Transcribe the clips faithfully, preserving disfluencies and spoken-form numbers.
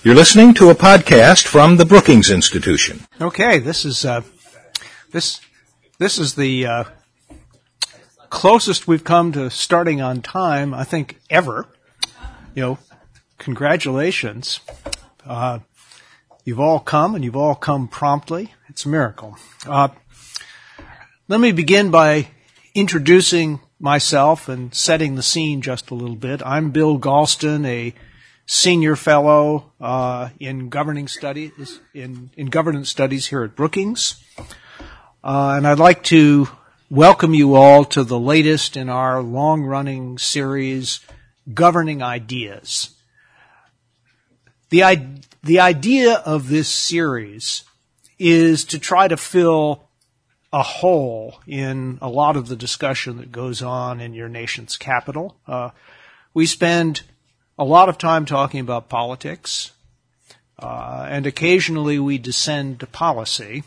You're listening to a podcast from the Brookings Institution. Okay, this is uh, this this is the uh, closest we've come to starting on time, I think, ever. You know, congratulations. Uh, you've all come, and you've all come promptly. It's a miracle. Uh, let me begin by introducing myself and setting the scene just a little bit. I'm Bill Galston, a senior fellow uh, in governing studies in, in governance studies here at Brookings, uh, and I'd like to welcome you all to the latest in our long-running series, Governing Ideas. The the idea of this series is to try to fill a hole in a lot of the discussion that goes on in your nation's capital. Uh, we spend a lot of time talking about politics, uh, and occasionally we descend to policy.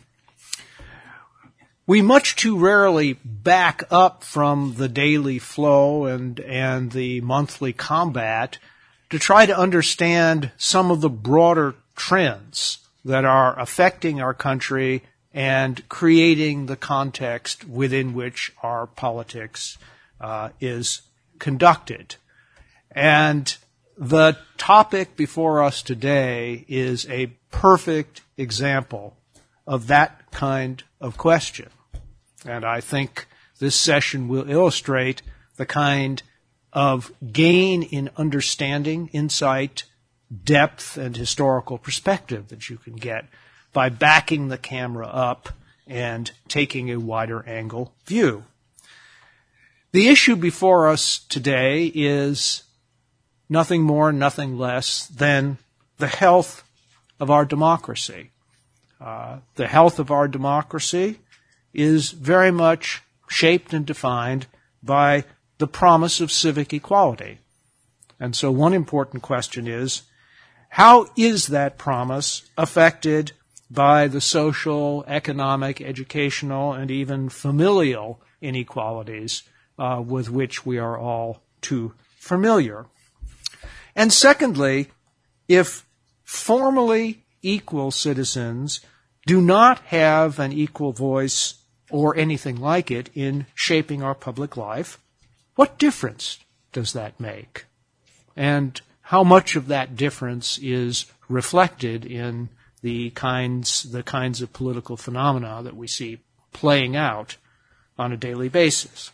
We much too rarely back up from the daily flow and, and the monthly combat to try to understand some of the broader trends that are affecting our country and creating the context within which our politics uh, is conducted. And the topic before us today is a perfect example of that kind of question. And I think this session will illustrate the kind of gain in understanding, insight, depth, and historical perspective that you can get by backing the camera up and taking a wider angle view. The issue before us today is nothing more, nothing less than the health of our democracy. Uh, the health of our democracy is very much shaped and defined by the promise of civic equality. And so one important question is, how is that promise affected by the social, economic, educational, and even familial inequalities uh, with which we are all too familiar? And secondly, if formally equal citizens do not have an equal voice or anything like it in shaping our public life, what difference does that make? And how much of that difference is reflected in the kinds, the kinds of political phenomena that we see playing out on a daily basis?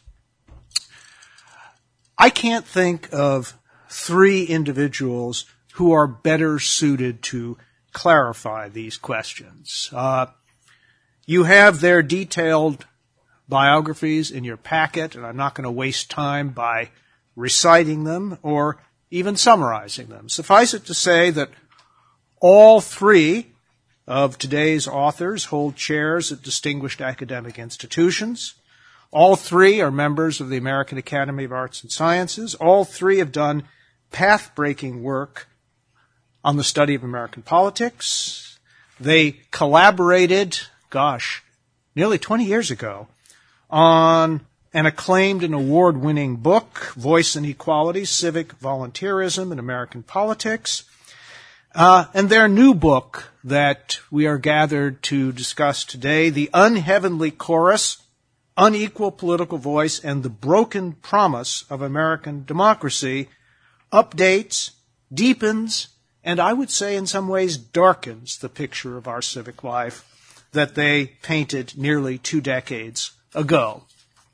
I can't think of three individuals who are better suited to clarify these questions. Uh, you have their detailed biographies in your packet, and I'm not going to waste time by reciting them or even summarizing them. Suffice it to say that all three of today's authors hold chairs at distinguished academic institutions. All three are members of the American Academy of Arts and Sciences. All three have done path-breaking work on the study of American politics. They collaborated, gosh, nearly twenty years ago on an acclaimed and award-winning book, Voice and Equality, Civic Volunteerism in American Politics. Uh, and their new book that we are gathered to discuss today, The Unheavenly Chorus, Unequal Political Voice, and the Broken Promise of American Democracy, updates, deepens, and I would say in some ways darkens the picture of our civic life that they painted nearly two decades ago.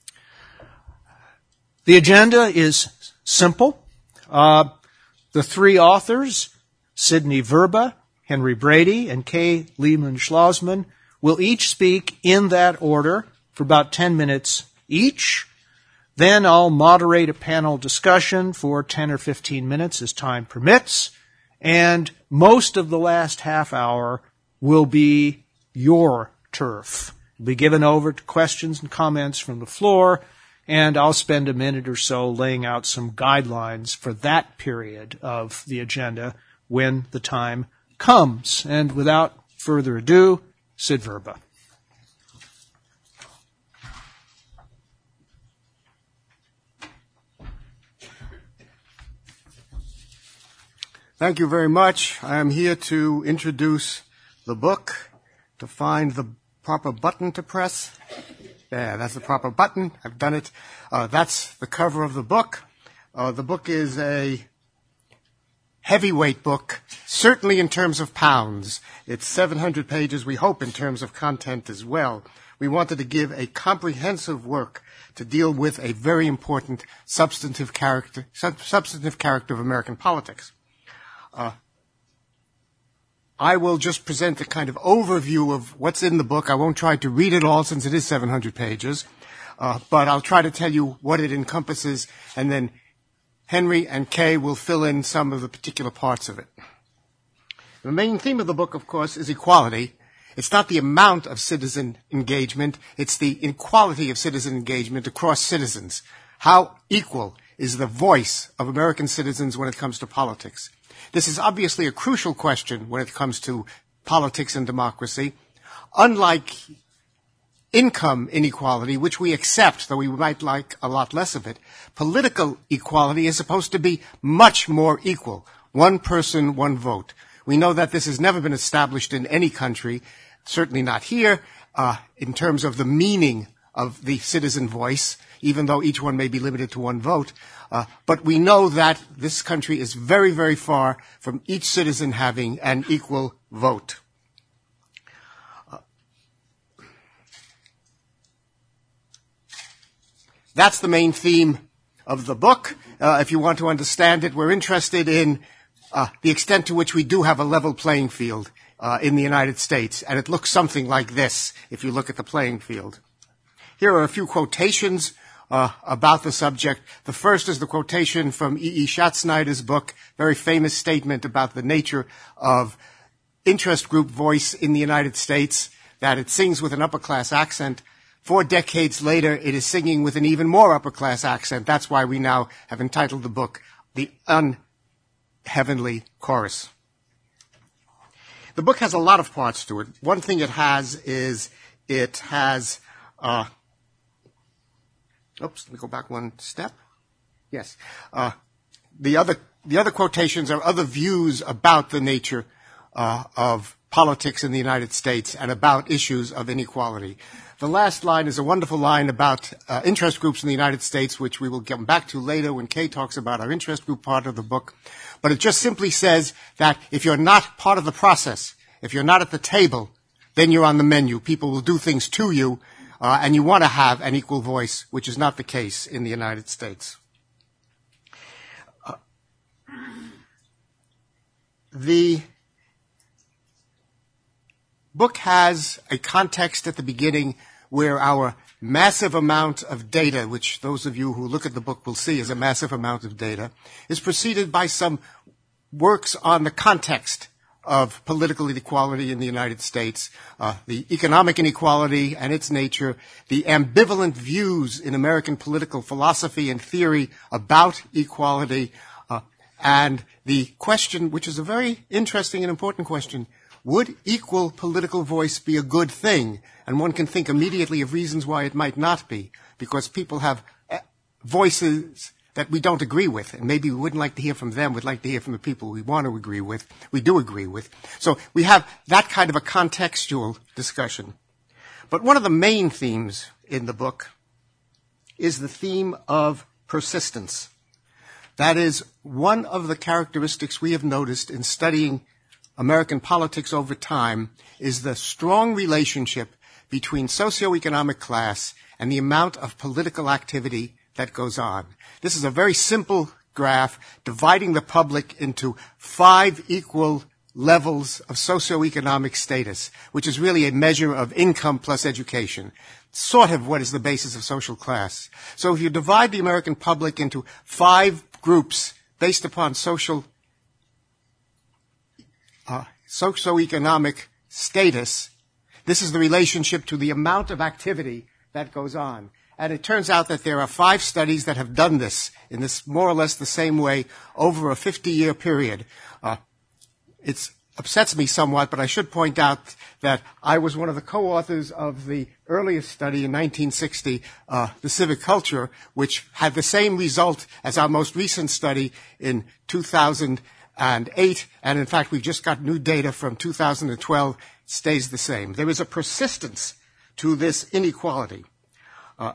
The agenda is simple. Uh, the three authors, Sidney Verba, Henry Brady, and Kay Lehman-Schlossman, will each speak in that order for about ten minutes each. Then I'll moderate a panel discussion for ten or fifteen minutes as time permits, and most of the last half hour will be your turf. It'll be given over to questions and comments from the floor, and I'll spend a minute or so laying out some guidelines for that period of the agenda when the time comes. And without further ado, Sid Verba. Thank you very much. I am here to introduce the book, to find the proper button to press. Yeah, that's the proper button. I've done it. Uh, that's the cover of the book. Uh, the book is a heavyweight book, certainly in terms of pounds. It's seven hundred pages, we hope, in terms of content as well. We wanted to give a comprehensive work to deal with a very important substantive character, sub- substantive character of American politics. Uh, I will just present a kind of overview of what's in the book. I won't try to read it all since it is seven hundred pages, uh, but I'll try to tell you what it encompasses, and then Henry and Kay will fill in some of the particular parts of it. The main theme of the book, of course, is equality. It's not the amount of citizen engagement, it's the inequality of citizen engagement across citizens. How equal is the voice of American citizens when it comes to politics? This is obviously a crucial question when it comes to politics and democracy. Unlike income inequality, which we accept, though we might like a lot less of it, political equality is supposed to be much more equal. One person, one vote. We know that this has never been established in any country, certainly not here, uh, in terms of the meaning of the citizen voice, even though each one may be limited to one vote. Uh, but we know that this country is very, very far from each citizen having an equal vote. Uh, that's the main theme of the book. Uh, if you want to understand it, we're interested in uh, the extent to which we do have a level playing field uh, in the United States. And it looks something like this if you look at the playing field. Here are a few quotations uh, about the subject. The first is the quotation from E E Schatzsnyder's book, very famous statement about the nature of interest group voice in the United States, that it sings with an upper-class accent. Four decades later, it is singing with an even more upper-class accent. That's why we now have entitled the book The Unheavenly Chorus. The book has a lot of parts to it. One thing it has is it has... Uh, oops, let me go back one step. Yes. Uh, the other the other quotations are other views about the nature uh, of politics in the United States and about issues of inequality. The last line is a wonderful line about uh, interest groups in the United States, which we will come back to later when Kay talks about our interest group part of the book. But it just simply says that if you're not part of the process, if you're not at the table, then you're on the menu. People will do things to you, uh, and you want to have an equal voice, which is not the case in the United States. Uh, the book has a context at the beginning where our massive amount of data, which those of you who look at the book will see is a massive amount of data, is preceded by some works on the context of political inequality in the United States, uh, the economic inequality and its nature, the ambivalent views in American political philosophy and theory about equality, uh, and the question, which is a very interesting and important question, would equal political voice be a good thing? And one can think immediately of reasons why it might not be, because people have voices that we don't agree with, and maybe we wouldn't like to hear from them, we'd like to hear from the people we want to agree with, we do agree with. So we have that kind of a contextual discussion. But one of the main themes in the book is the theme of persistence. That is one of the characteristics we have noticed in studying American politics over time is the strong relationship between socioeconomic class and the amount of political activity that goes on. This is a very simple graph dividing the public into five equal levels of socioeconomic status, which is really a measure of income plus education, sort of what is the basis of social class. So if you divide the American public into five groups based upon social uh, socioeconomic status, this is the relationship to the amount of activity that goes on. And it turns out that there are five studies that have done this in this more or less the same way over a fifty-year period. Uh, it upsets me somewhat, but I should point out that I was one of the co-authors of the earliest study in nineteen sixty, uh, The Civic Culture, which had the same result as our most recent study in two thousand eight, and in fact, we've just got new data from two thousand twelve, stays the same. There is a persistence to this inequality. Uh,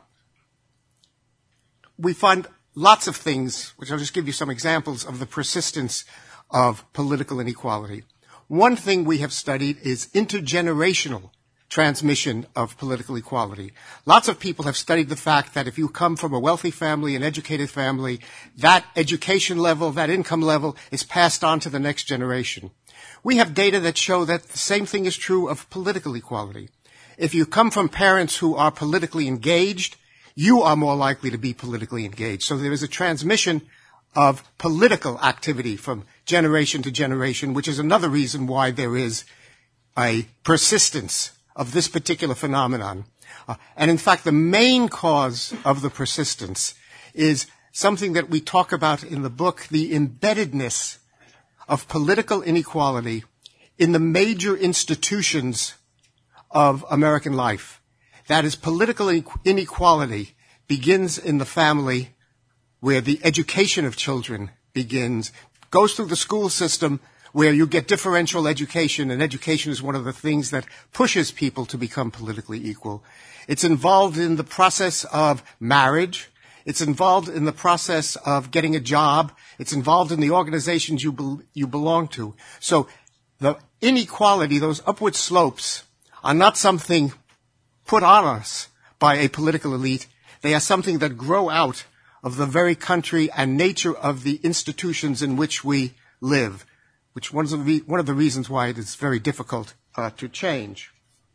we find lots of things, which I'll just give you some examples of the persistence of political inequality. One thing we have studied is intergenerational transmission of political equality. Lots of people have studied the fact that if you come from a wealthy family, an educated family, that education level, that income level is passed on to the next generation. We have data that show that the same thing is true of political equality. If you come from parents who are politically engaged, you are more likely to be politically engaged. So there is a transmission of political activity from generation to generation, which is another reason why there is a persistence of this particular phenomenon. Uh, and in fact, the main cause of the persistence is something that we talk about in the book, the embeddedness of political inequality in the major institutions of American life. That is, political inequality begins in the family, where the education of children begins, goes through the school system, where you get differential education, and education is one of the things that pushes people to become politically equal. It's involved in the process of marriage. It's involved in the process of getting a job. It's involved in the organizations you be- you belong to. So the inequality, those upward slopes, are not something put on us by a political elite. They are something that grow out of the very country and nature of the institutions in which we live, which one of the, re- one of the reasons why it is very difficult uh, to change.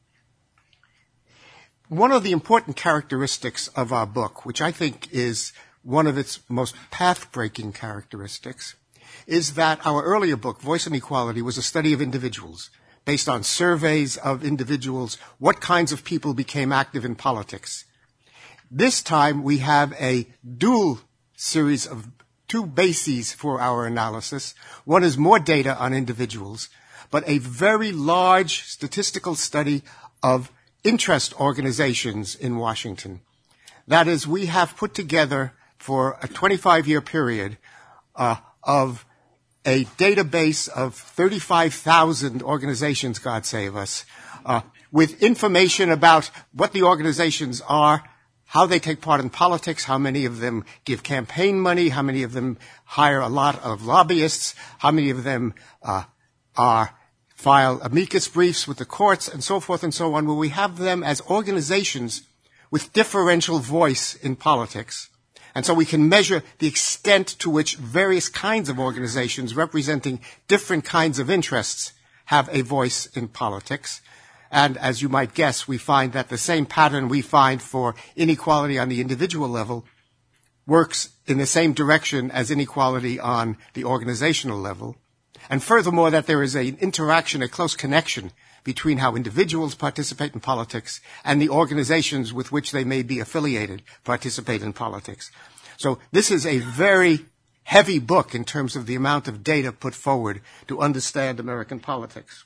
One of the important characteristics of our book, which I think is one of its most path-breaking characteristics, is that our earlier book, Voice and Equality, was a study of individuals, based on surveys of individuals, what kinds of people became active in politics. This time we have a dual series of two bases for our analysis. One is more data on individuals, but a very large statistical study of interest organizations in Washington. That is, we have put together for a twenty-five year period uh, of a database of thirty-five thousand organizations, God save us, uh, with information about what the organizations are, how they take part in politics, how many of them give campaign money, how many of them hire a lot of lobbyists, how many of them uh, are file amicus briefs with the courts, and so forth and so on, where we have them as organizations with differential voice in politics. And so we can measure the extent to which various kinds of organizations representing different kinds of interests have a voice in politics. And as you might guess, we find that the same pattern we find for inequality on the individual level works in the same direction as inequality on the organizational level. And furthermore, that there is an interaction, a close connection between how individuals participate in politics and the organizations with which they may be affiliated participate in politics. So this is a very heavy book in terms of the amount of data put forward to understand American politics.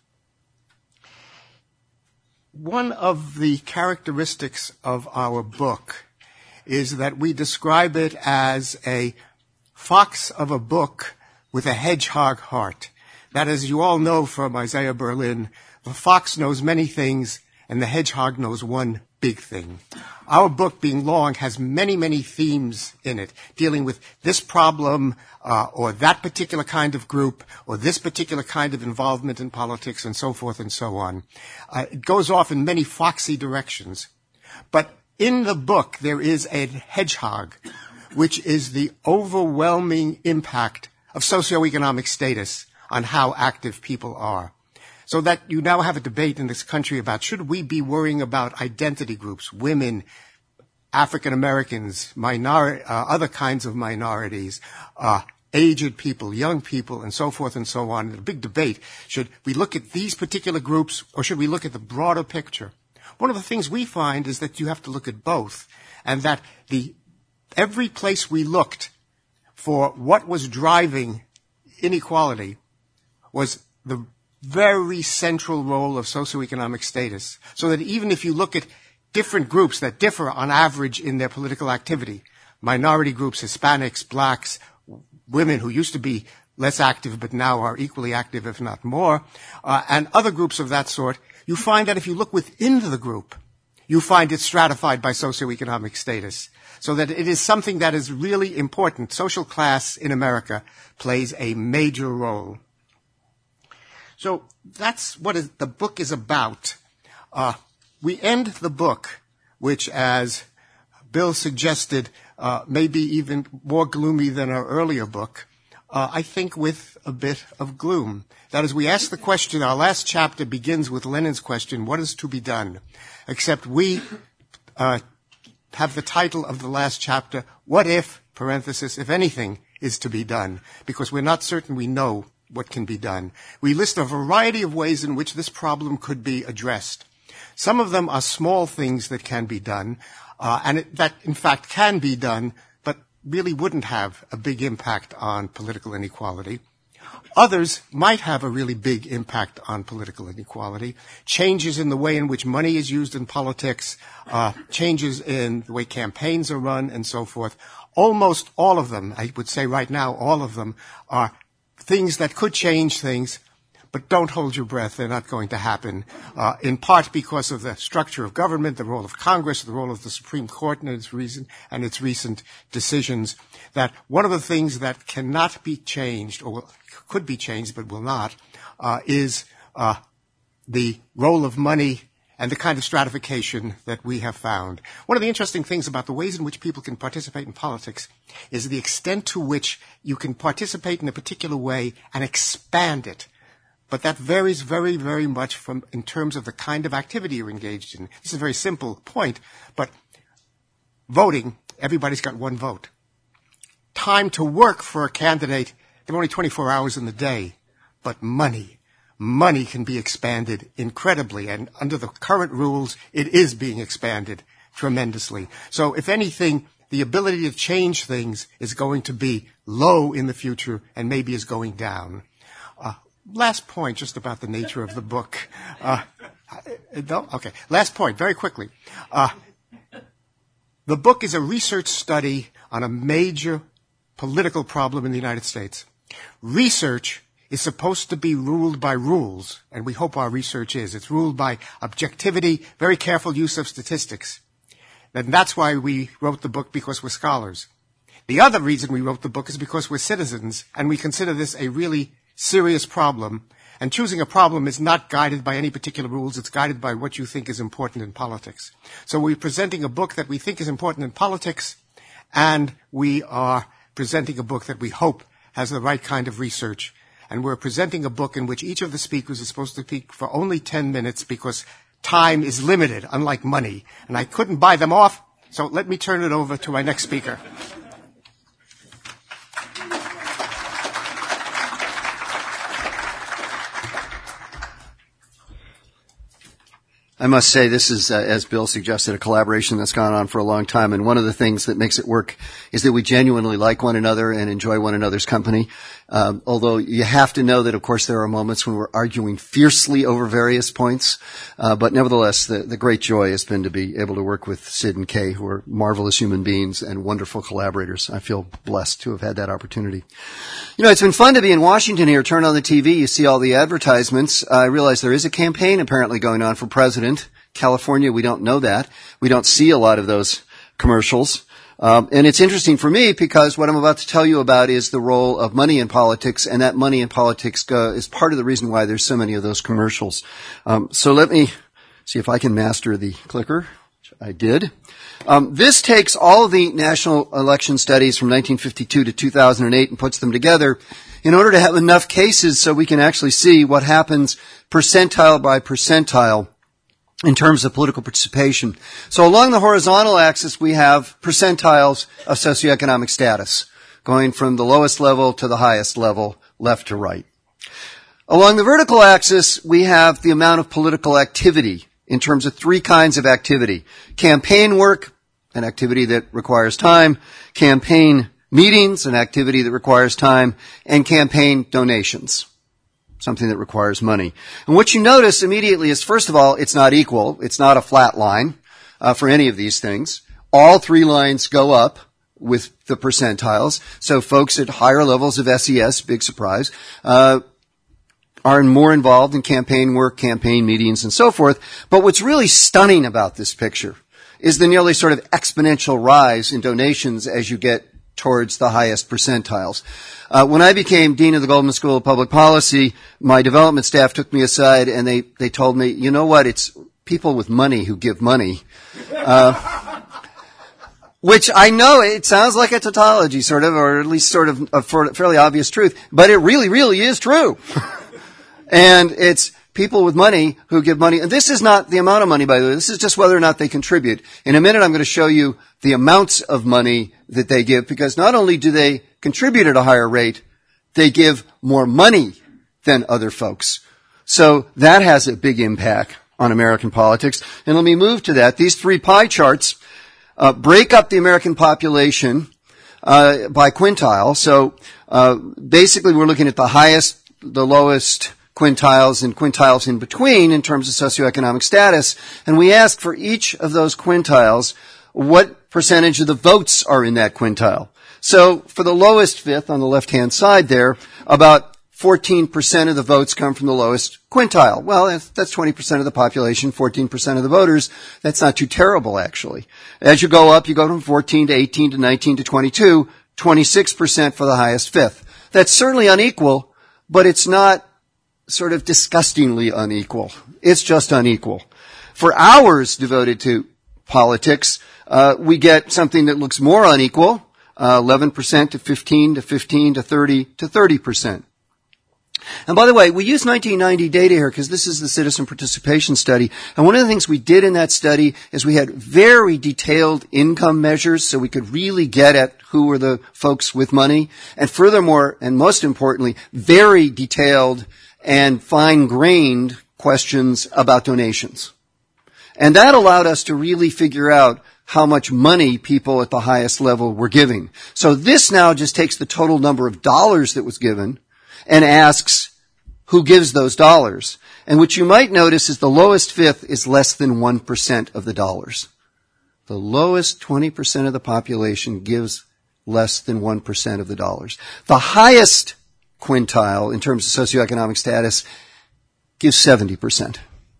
One of the characteristics of our book is that we describe it as a fox of a book with a hedgehog heart. That, as you all know from Isaiah Berlin, the fox knows many things and the hedgehog knows one big thing. Our book, being long, has many, many themes in it, dealing with this problem uh, or that particular kind of group or this particular kind of involvement in politics and so forth and so on. Uh, it goes off in many foxy directions. But in the book, there is a hedgehog, which is the overwhelming impact of socioeconomic status on how active people are. So that you now have a debate in this country about should we be worrying about identity groups, women, African Americans, minor, uh, other kinds of minorities, uh, aged people, young people, and so forth and so on. A big debate. Should we look at these particular groups or should we look at the broader picture? One of the things we find is that you have to look at both, and that the every place we looked for what was driving inequality was the very central role of socioeconomic status. So that even if you look at different groups that differ on average in their political activity, minority groups, Hispanics, blacks, women who used to be less active but now are equally active, if not more, uh, and other groups of that sort, you find that if you look within the group, you find it stratified by socioeconomic status. So that it is something that is really important. Social class in America plays a major role. So that's what is, the book is about. Uh, we end the book, which, as Bill suggested, uh, may be even more gloomy than our earlier book, uh, I think with a bit of gloom. That is, we ask the question, our last chapter begins with Lenin's question, what is to be done? Except we uh, have the title of the last chapter, what if, parenthesis, if anything is to be done? Because we're not certain we know what can be done. We list a variety of ways in which this problem could be addressed. Some of them are small things that can be done, uh, and it, that in fact can be done, but really wouldn't have a big impact on political inequality. Others might have a really big impact on political inequality. Changes in the way in which money is used in politics, uh, changes in the way campaigns are run, and so forth. Almost all of them, I would say right now, all of them are things that could change things, but don't hold your breath. They're not going to happen, uh, in part because of the structure of government, the role of Congress, the role of the Supreme Court and its reason and its recent decisions, that one of the things that cannot be changed, or could be changed but will not, uh, is uh, the role of money and the kind of stratification that we have found. One of the interesting things about the ways in which people can participate in politics is the extent to which you can participate in a particular way and expand it. But that varies very, very much from in terms of the kind of activity you're engaged in. This is a very simple point, but voting, everybody's got one vote. Time to work for a candidate, there are only twenty-four hours in the day. But money, money can be expanded incredibly, and under the current rules, it is being expanded tremendously. So if anything, the ability to change things is going to be low in the future and maybe is going down. Uh, last point, just about the nature of the book. Uh, no? Okay. Last point, very quickly. Uh, the book is a research study on a major political problem in the United States. Research is supposed to be ruled by rules, and we hope our research is. It's ruled by objectivity, very careful use of statistics. And that's why we wrote the book, because we're scholars. The other reason we wrote the book is because we're citizens, and we consider this a really serious problem. And choosing a problem is not guided by any particular rules. It's guided by what you think is important in politics. So we're presenting a book that we think is important in politics, and we are presenting a book that we hope has the right kind of research. And we're presenting a book in which each of the speakers is supposed to speak for only ten minutes because time is limited, unlike money. And I couldn't buy them off, so let me turn it over to my next speaker. I must say this is, uh, as Bill suggested, a collaboration that's gone on for a long time. And one of the things that makes it work is that we genuinely like one another and enjoy one another's company. Um, although you have to know that, of course, there are moments when we're arguing fiercely over various points. Uh, but nevertheless, the, the great joy has been to be able to work with Sid and Kay, who are marvelous human beings and wonderful collaborators. I feel blessed to have had that opportunity. You know, it's been fun to be in Washington here. Turn on the T V, you see all the advertisements. I realize there is a campaign apparently going on for president. California, we don't know that. We don't see a lot of those commercials. Um, and it's interesting for me because what I'm about to tell you about is the role of money in politics, and that money in politics uh, is part of the reason why there's so many of those commercials. Um, so let me see if I can master the clicker, which I did. Um, this takes all of the national election studies from nineteen fifty-two to two thousand eight and puts them together in order to have enough cases so we can actually see what happens percentile by percentile in terms of political participation. So along the horizontal axis, we have percentiles of socioeconomic status, going from the lowest level to the highest level, left to right. Along the vertical axis, we have the amount of political activity in terms of three kinds of activity. Campaign work, an activity that requires time. Campaign meetings, an activity that requires time. And campaign donations, something that requires money. And what you notice immediately is, first of all, it's not equal. It's not a flat line uh, for any of these things. All three lines go up with the percentiles. So folks at higher levels of S E S, big surprise, uh, are more involved in campaign work, campaign meetings, and so forth. But what's really stunning about this picture is the nearly sort of exponential rise in donations as you get towards the highest percentiles. Uh, when I became Dean of the Goldman School of Public Policy, my development staff took me aside and they, they told me, you know what, it's people with money who give money. Uh, which I know it sounds like a tautology, sort of, or at least sort of a fairly obvious truth, but it really, really is true. And it's people with money who give money. And this is not the amount of money, by the way. This is just whether or not they contribute. In a minute, I'm going to show you the amounts of money that they give, because not only do they contribute at a higher rate, they give more money than other folks. So that has a big impact on American politics. And let me move to that. These three pie charts uh, break up the American population uh, by quintile. So uh, basically, we're looking at the highest, the lowest quintiles and quintiles in between in terms of socioeconomic status. And we ask for each of those quintiles what percentage of the votes are in that quintile. So for the lowest fifth on the left-hand side there, about fourteen percent of the votes come from the lowest quintile. Well, that's twenty percent of the population, fourteen percent of the voters. That's not too terrible, actually. As you go up, you go from fourteen to eighteen to nineteen to twenty-two, twenty-six percent for the highest fifth. That's certainly unequal, but it's not sort of disgustingly unequal. It's just unequal. For hours devoted to politics, uh, we get something that looks more unequal, uh, eleven percent to fifteen to fifteen to thirty to thirty percent. And by the way, we use nineteen ninety data here because this is the citizen participation study. And one of the things we did in that study is we had very detailed income measures so we could really get at who were the folks with money. And furthermore, and most importantly, very detailed and fine-grained questions about donations. And that allowed us to really figure out how much money people at the highest level were giving. So this now just takes the total number of dollars that was given and asks who gives those dollars. And what you might notice is the lowest fifth is less than one percent of the dollars. The lowest twenty percent of the population gives less than one percent of the dollars. The highest quintile in terms of socioeconomic status gives seventy percent.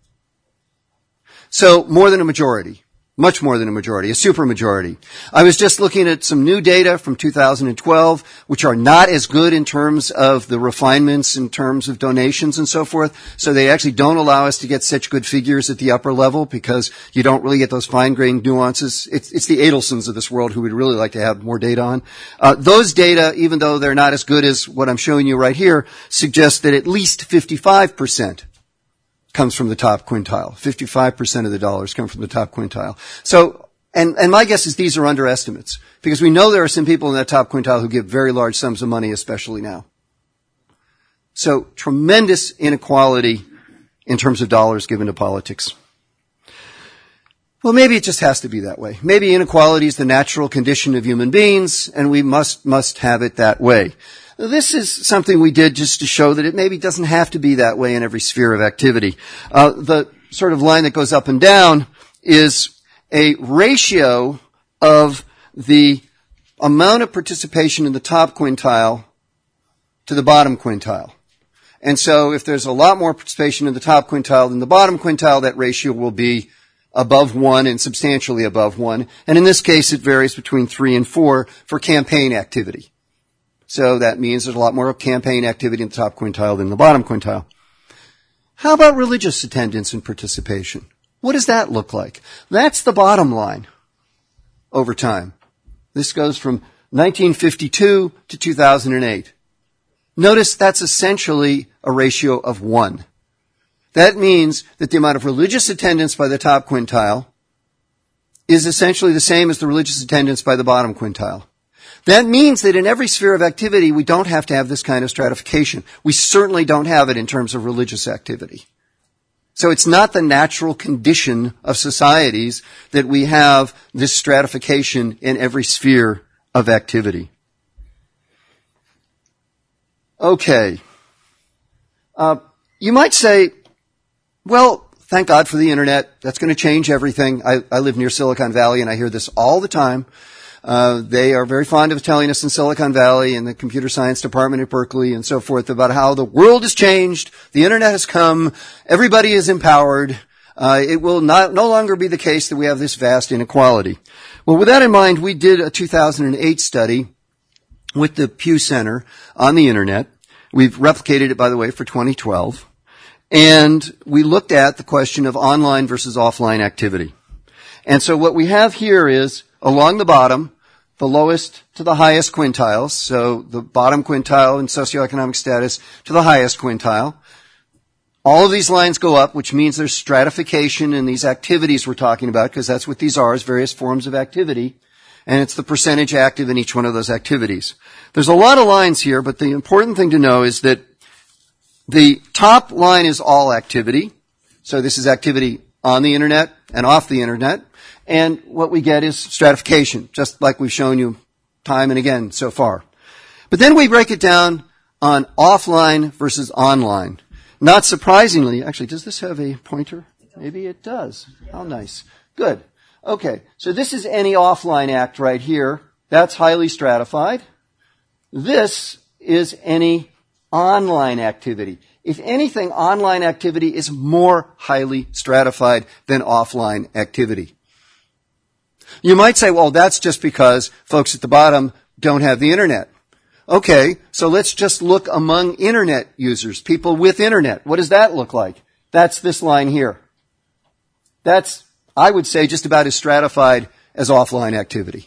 So more than a majority. Much more than a majority, a supermajority. I was just looking at some new data from two thousand twelve, which are not as good in terms of the refinements, in terms of donations and so forth. So they actually don't allow us to get such good figures at the upper level because you don't really get those fine-grained nuances. It's, it's the Adelsons of this world who we'd really like to have more data on. Uh, those data, even though they're not as good as what I'm showing you right here, suggest that at least fifty-five percent comes from the top quintile. fifty-five percent of the dollars come from the top quintile. So, and, and my guess is these are underestimates, because we know there are some people in that top quintile who give very large sums of money, especially now. So, tremendous inequality in terms of dollars given to politics. Well, maybe it just has to be that way. Maybe inequality is the natural condition of human beings, and we must, must have it that way. This is something we did just to show that it maybe doesn't have to be that way in every sphere of activity. Uh, the sort of line that goes up and down is a ratio of the amount of participation in the top quintile to the bottom quintile. And so if there's a lot more participation in the top quintile than the bottom quintile, that ratio will be above one and substantially above one. And in this case, it varies between three and four for campaign activity. So that means there's a lot more campaign activity in the top quintile than the bottom quintile. How about religious attendance and participation? What does that look like? That's the bottom line over time. This goes from nineteen fifty-two to two thousand eight. Notice that's essentially a ratio of one. That means that the amount of religious attendance by the top quintile is essentially the same as the religious attendance by the bottom quintile. That means that in every sphere of activity, we don't have to have this kind of stratification. We certainly don't have it in terms of religious activity. So it's not the natural condition of societies that we have this stratification in every sphere of activity. Okay. Uh, you might say, well, thank God for the internet. That's going to change everything. I, I live near Silicon Valley and I hear this all the time. Uh, they are very fond of telling us in Silicon Valley and the computer science department at Berkeley and so forth about how the world has changed, the internet has come, everybody is empowered. Uh, it will not no longer be the case that we have this vast inequality. Well, with that in mind, we did a two thousand eight study with the Pew Center on the internet. We've replicated it, by the way, for twenty twelve. And we looked at the question of online versus offline activity. And so what we have here is, along the bottom, the lowest to the highest quintiles, so the bottom quintile in socioeconomic status to the highest quintile. All of these lines go up, which means there's stratification in these activities we're talking about, because that's what these are, is various forms of activity. And it's the percentage active in each one of those activities. There's a lot of lines here, but the important thing to know is that the top line is all activity. So this is activity on the internet and off the internet. And what we get is stratification, just like we've shown you time and again so far. But then we break it down on offline versus online. Not surprisingly, actually, does this have a pointer? Maybe it does. How nice. Good. Okay, so this is any offline act right here. That's highly stratified. This is any online activity. If anything, online activity is more highly stratified than offline activity. You might say, well, that's just because folks at the bottom don't have the internet. Okay, so let's just look among internet users, people with internet. What does that look like? That's this line here. That's, I would say, just about as stratified as offline activity.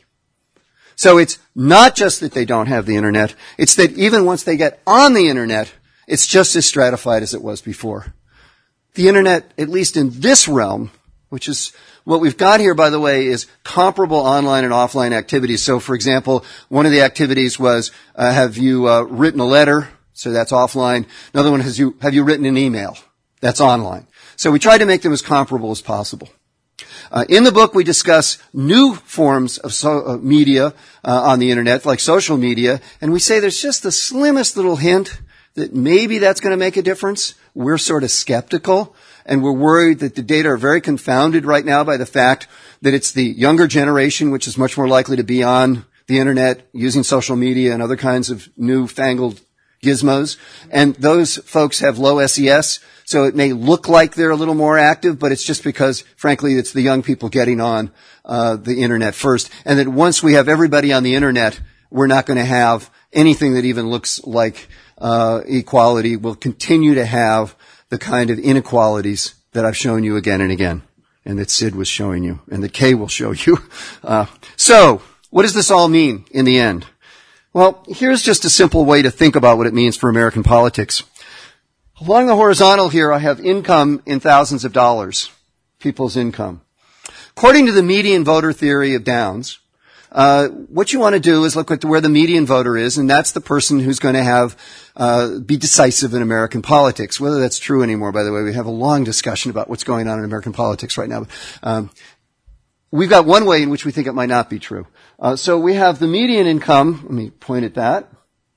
So it's not just that they don't have the internet, it's that even once they get on the internet, it's just as stratified as it was before. The internet, at least in this realm, which is what we've got here, by the way, is comparable online and offline activities. So, for example, one of the activities was, uh, have you uh, written a letter? So that's offline. Another one has you, have you written an email? That's online. So we tried to make them as comparable as possible. Uh, in the book, we discuss new forms of so, uh, media uh, on the internet, like social media, and we say there's just the slimmest little hint that maybe that's going to make a difference. We're sort of skeptical, and we're worried that the data are very confounded right now by the fact that it's the younger generation which is much more likely to be on the internet using social media and other kinds of newfangled gizmos. And those folks have low S E S, so it may look like they're a little more active, but it's just because, frankly, it's the young people getting on uh, the internet first. And that once we have everybody on the internet, we're not going to have anything that even looks like uh equality. We'll continue to have the kind of inequalities that I've shown you again and again, and that Sid was showing you, and that Kay will show you. Uh, so, what does this all mean in the end? Well, here's just a simple way to think about what it means for American politics. Along the horizontal here, I have income in thousands of dollars, people's income. According to the median voter theory of Downs, Uh, what you want to do is look at where the median voter is, and that's the person who's going to have, uh, be decisive in American politics. Whether that's true anymore, by the way, we have a long discussion about what's going on in American politics right now. Um, we've got one way in which we think it might not be true. Uh, so we have the median income. Let me point at that.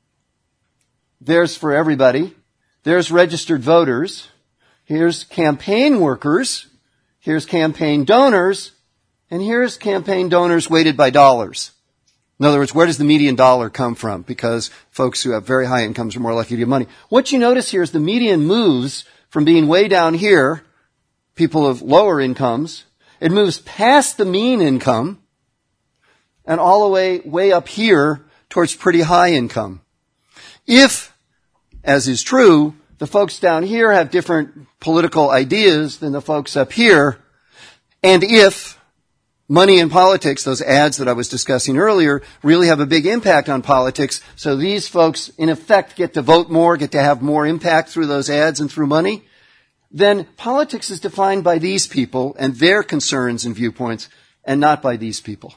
There's for everybody. There's registered voters. Here's campaign workers. Here's campaign donors. And here's campaign donors weighted by dollars. In other words, where does the median dollar come from? Because folks who have very high incomes are more likely to give money. What you notice here is the median moves from being way down here, people of lower incomes, it moves past the mean income and all the way, way up here towards pretty high income. If, as is true, the folks down here have different political ideas than the folks up here, and if money in politics, those ads that I was discussing earlier, really have a big impact on politics. So these folks, in effect, get to vote more, get to have more impact through those ads and through money. Then politics is defined by these people and their concerns and viewpoints, and not by these people.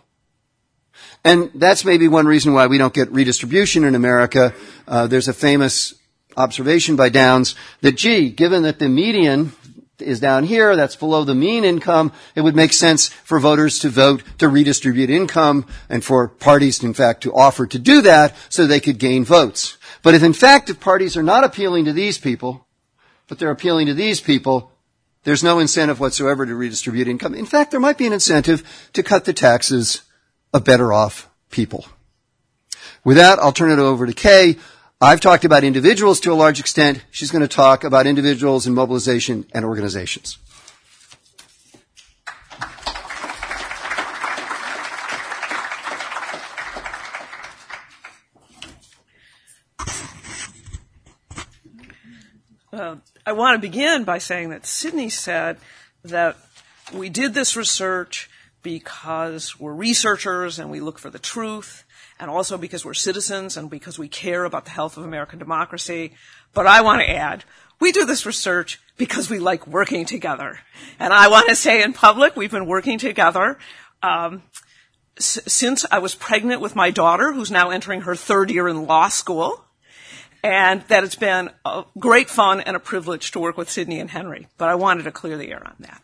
And that's maybe one reason why we don't get redistribution in America. Uh, there's a famous observation by Downs that, gee, given that the median is down here, that's below the mean income, it would make sense for voters to vote to redistribute income and for parties, in fact, to offer to do that so they could gain votes. But if, in fact, if parties are not appealing to these people, but they're appealing to these people, there's no incentive whatsoever to redistribute income. In fact, there might be an incentive to cut the taxes of better off people. With that, I'll turn it over to Kay. I've talked about individuals to a large extent. She's going to talk about individuals and mobilization and organizations. Uh, I want to begin by saying that Sydney said that we did this research because we're researchers and we look for the truth, and also because we're citizens and because we care about the health of American democracy. But I want to add, we do this research because we like working together. And I want to say in public, we've been working together um, s- since I was pregnant with my daughter, who's now entering her third year in law school, and that it's been a great fun and a privilege to work with Sydney and Henry. But I wanted to clear the air on that.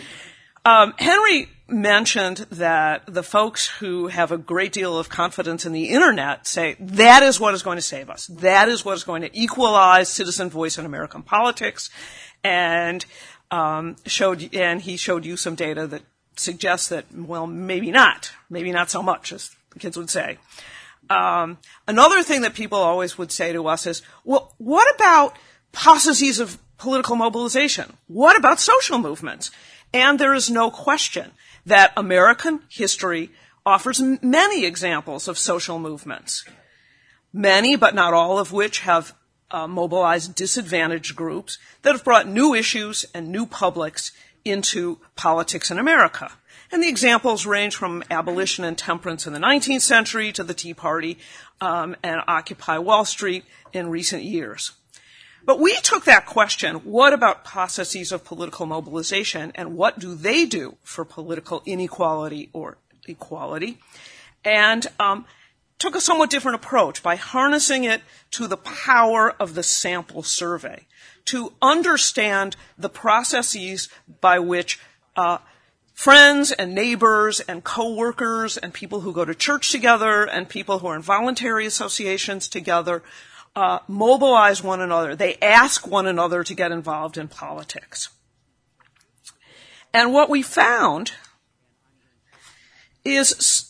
Um, Henry mentioned that the folks who have a great deal of confidence in the internet say that is what is going to save us. That is what is going to equalize citizen voice in American politics. And um, showed, and he showed you some data that suggests that, well, maybe not, maybe not so much, as the kids would say. Um, another thing that people always would say to us is, well, what about processes of political mobilization? What about social movements? And there is no question that American history offers m- many examples of social movements, many but not all of which have uh, mobilized disadvantaged groups that have brought new issues and new publics into politics in America. And the examples range from abolition and temperance in the nineteenth century to the Tea Party um, and Occupy Wall Street in recent years. But we took that question, what about processes of political mobilization, and what do they do for political inequality or equality, and um, took a somewhat different approach by harnessing it to the power of the sample survey, to understand the processes by which uh, friends and neighbors and coworkers and people who go to church together and people who are in voluntary associations together Uh, mobilize one another. They ask one another to get involved in politics. And what we found is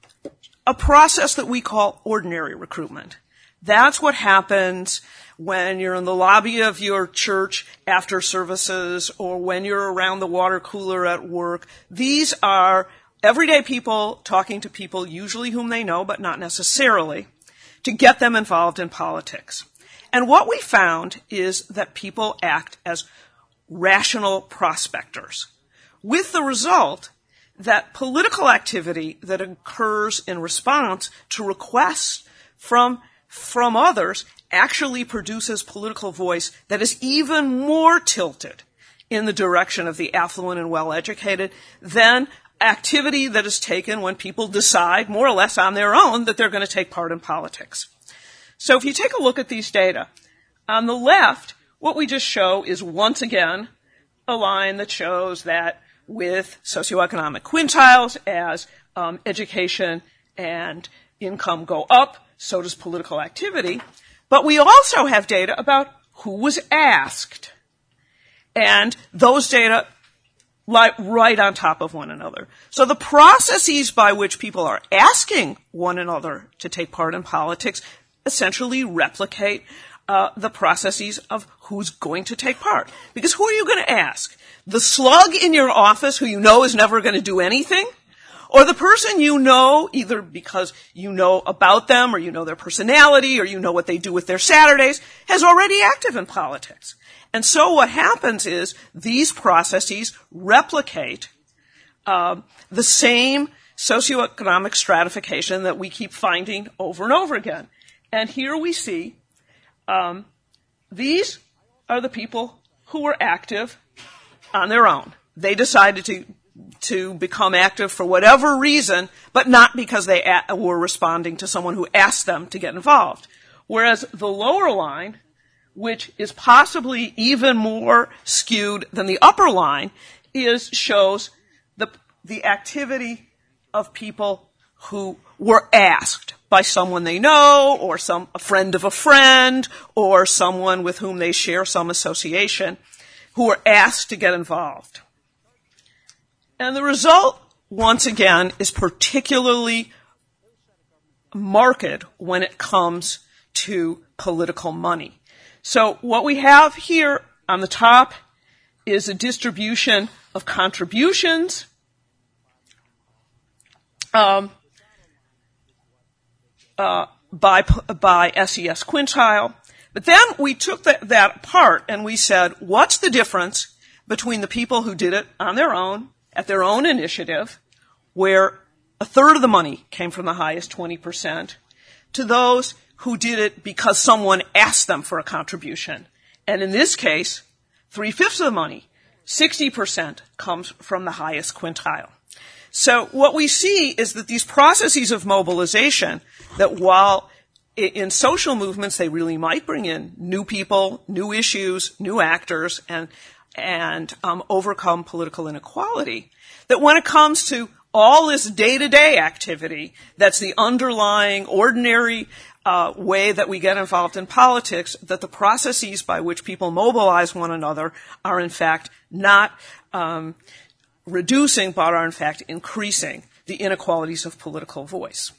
a process that we call ordinary recruitment. That's what happens when you're in the lobby of your church after services or when you're around the water cooler at work. These are everyday people talking to people, usually whom they know, but not necessarily, to get them involved in politics. And what we found is that people act as rational prospectors, with the result that political activity that occurs in response to requests from, from others actually produces political voice that is even more tilted in the direction of the affluent and well-educated than activity that is taken when people decide, more or less on their own, that they're going to take part in politics. So if you take a look at these data, on the left, what we just show is once again a line that shows that with socioeconomic quintiles, as um, education and income go up, so does political activity. But we also have data about who was asked. And those data lie right on top of one another. So the processes by which people are asking one another to take part in politics essentially replicate uh, the processes of who's going to take part. Because who are you going to ask? The slug in your office who you know is never going to do anything? Or the person you know, either because you know about them or you know their personality or you know what they do with their Saturdays, has already active in politics. And so what happens is these processes replicate um, the same socioeconomic stratification that we keep finding over and over again. And here we see um, these are the people who were active on their own. They decided to to become active for whatever reason, but not because they a- were responding to someone who asked them to get involved. Whereas the lower line, which is possibly even more skewed than the upper line, is shows the the activity of people who were asked by someone they know, or some a friend of a friend, or someone with whom they share some association, who were asked to get involved. And the result, once again, is particularly market when it comes to political money. So what we have here on the top is a distribution of contributions um, uh, by by S E S quintile. But then we took that, that apart and we said, what's the difference between the people who did it on their own, at their own initiative, where a third of the money came from the highest twenty percent, to those who did it because someone asked them for a contribution. And in this case, three-fifths of the money, sixty percent, comes from the highest quintile. So what we see is that these processes of mobilization, that while in social movements they really might bring in new people, new issues, new actors, and and um, overcome political inequality, that when it comes to all this day-to-day activity that's the underlying ordinary uh, way that we get involved in politics, that the processes by which people mobilize one another are in fact not um, reducing, but are in fact increasing the inequalities of political voice.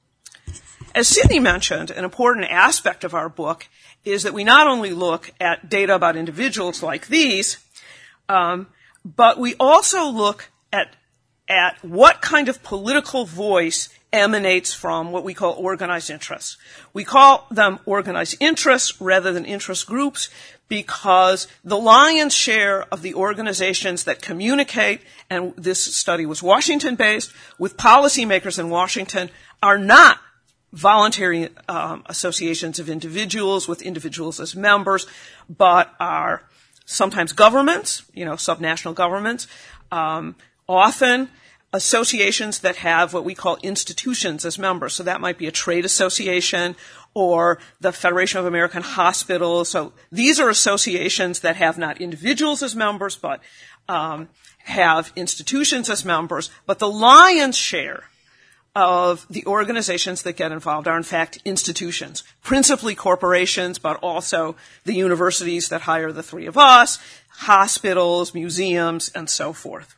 As Sydney mentioned, an important aspect of our book is that we not only look at data about individuals like these, um, but we also look at at what kind of political voice emanates from what we call organized interests. We call them organized interests rather than interest groups because the lion's share of the organizations that communicate, and this study was Washington-based, with policymakers in Washington are not voluntary um, associations of individuals with individuals as members, but are sometimes governments, you know, subnational governments, um, often associations that have what we call institutions as members. So that might be a trade association or the Federation of American Hospitals. So these are associations that have not individuals as members, but um, have institutions as members. But the lion's share of the organizations that get involved are, in fact, institutions, principally corporations, but also the universities that hire the three of us, hospitals, museums, and so forth.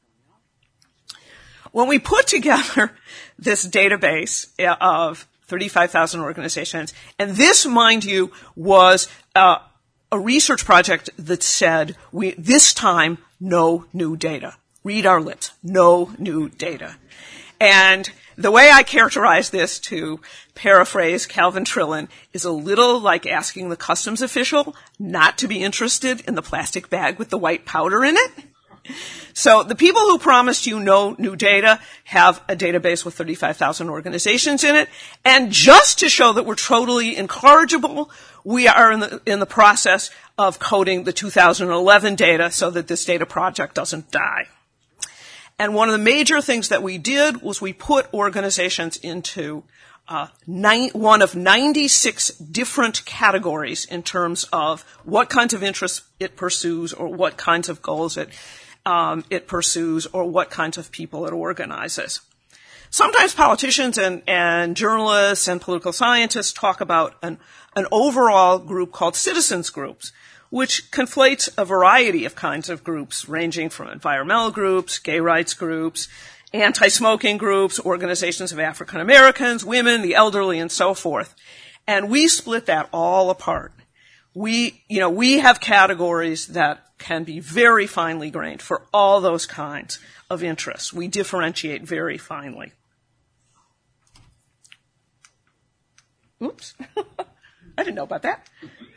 When we put together this database of thirty-five thousand organizations, and this, mind you, was uh, a research project that said, we this time, no new data. Read our lips, no new data. And the way I characterize this, to paraphrase Calvin Trillin, is a little like asking the customs official not to be interested in the plastic bag with the white powder in it. So the people who promised you no new data have a database with thirty-five thousand organizations in it. And just to show that we're totally incorrigible, we are in the, in the process of coding the two thousand eleven data so that this data project doesn't die. And one of the major things that we did was we put organizations into uh, nine, one of ninety-six different categories in terms of what kinds of interests it pursues or what kinds of goals it um, it pursues or what kinds of people it organizes. Sometimes politicians and, and journalists and political scientists talk about an, an overall group called citizens groups, which conflates a variety of kinds of groups, ranging from environmental groups, gay rights groups, anti-smoking groups, organizations of African Americans, women, the elderly, and so forth. And we split that all apart. We, you know, we have categories that can be very finely grained for all those kinds of interests. We differentiate very finely. Oops. I didn't know about that.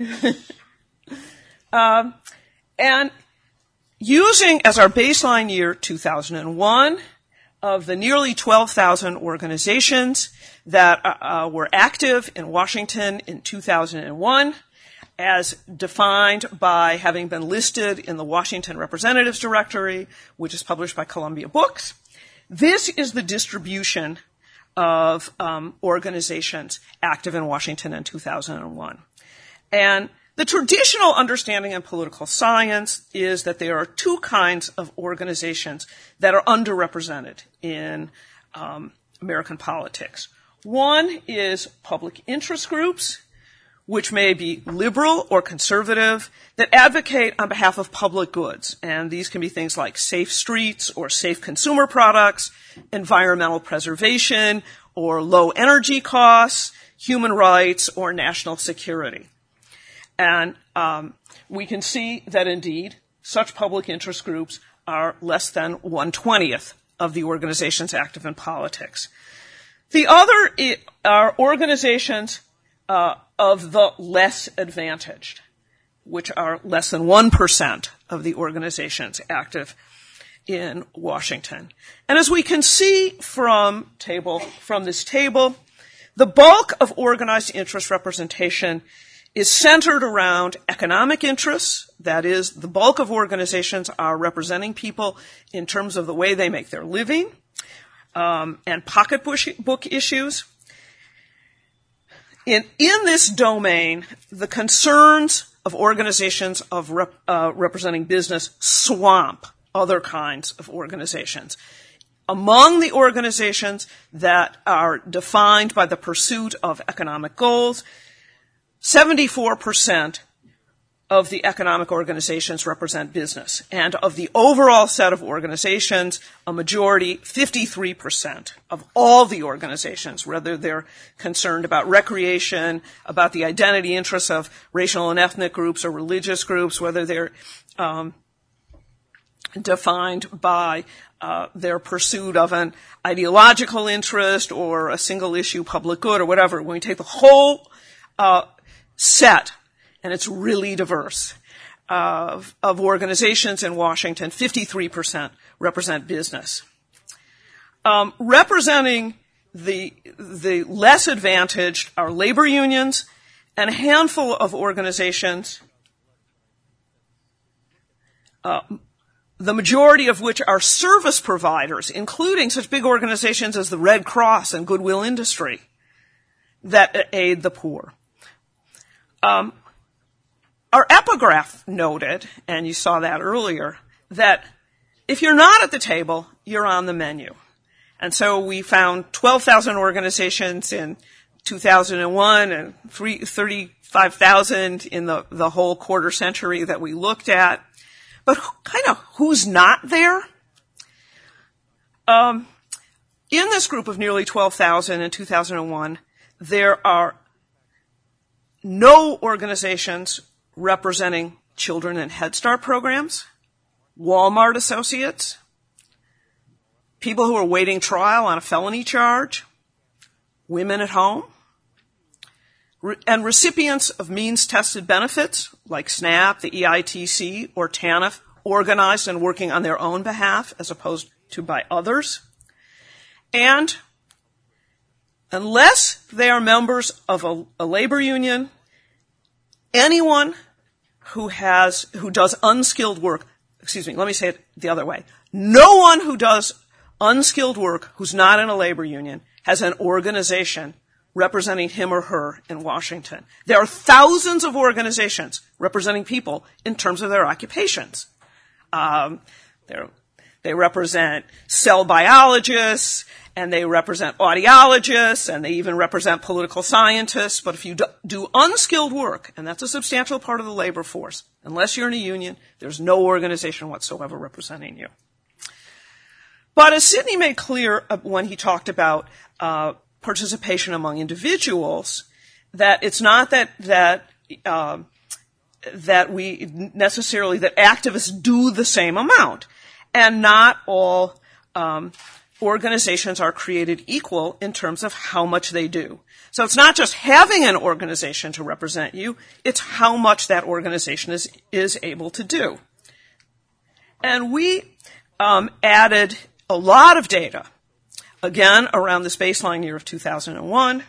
Um, and using as our baseline year two thousand one, of the nearly twelve thousand organizations that uh, were active in Washington in two thousand one, as defined by having been listed in the Washington Representatives Directory, which is published by Columbia Books, this is the distribution of um, organizations active in Washington in two thousand one. And the traditional understanding in political science is that there are two kinds of organizations that are underrepresented in um, American politics. One is public interest groups, which may be liberal or conservative, that advocate on behalf of public goods. And these can be things like safe streets or safe consumer products, environmental preservation, or low energy costs, human rights, or national security. And um, we can see that indeed such public interest groups are less than one twentieth of the organizations active in politics. The other I- are organizations uh, of the less advantaged, which are less than one percent of the organizations active in Washington. And as we can see from table, from this table, the bulk of organized interest representation is centered around economic interests. That is, the bulk of organizations are representing people in terms of the way they make their living, um, and pocketbook issues. In, in this domain, the concerns of organizations of rep, uh, representing business swamp other kinds of organizations. Among the organizations that are defined by the pursuit of economic goals, seventy-four percent of the economic organizations represent business. And of the overall set of organizations, a majority, fifty-three percent of all the organizations, whether they're concerned about recreation, about the identity interests of racial and ethnic groups or religious groups, whether they're um, defined by uh, their pursuit of an ideological interest or a single issue public good or whatever. When we take the whole uh, set, and it's really diverse, of, of organizations in Washington, fifty-three percent represent business. Um, representing the, the less advantaged are labor unions and a handful of organizations, uh, the majority of which are service providers, including such big organizations as the Red Cross and Goodwill Industry, that aid the poor. Um, our epigraph noted, and you saw that earlier, that if you're not at the table, you're on the menu. And so we found twelve thousand organizations in two thousand one and thirty-five thousand in the, the whole quarter century that we looked at. But kind of who's not there? Um, in this group of nearly twelve thousand in two thousand one, there are no organizations representing children in Head Start programs, Walmart associates, people who are waiting trial on a felony charge, women at home, re- and recipients of means-tested benefits like SNAP, the E I T C, or TANF, organized and working on their own behalf as opposed to by others. And unless they are members of a, a labor union, anyone who has, who does unskilled work, excuse me, let me say it the other way. No one who does unskilled work who's not in a labor union has an organization representing him or her in Washington. There are thousands of organizations representing people in terms of their occupations. Um, they represent cell biologists, and they represent audiologists, and they even represent political scientists. But if you do, do unskilled work, and that's a substantial part of the labor force, unless you're in a union, there's no organization whatsoever representing you. But as Sidney made clear when he talked about uh, participation among individuals, that it's not that that uh, that we necessarily that activists do the same amount, and not all um, organizations are created equal in terms of how much they do. So it's not just having an organization to represent you; it's how much that organization is is able to do. And we um, added a lot of data, again, around this baseline year of two thousand one,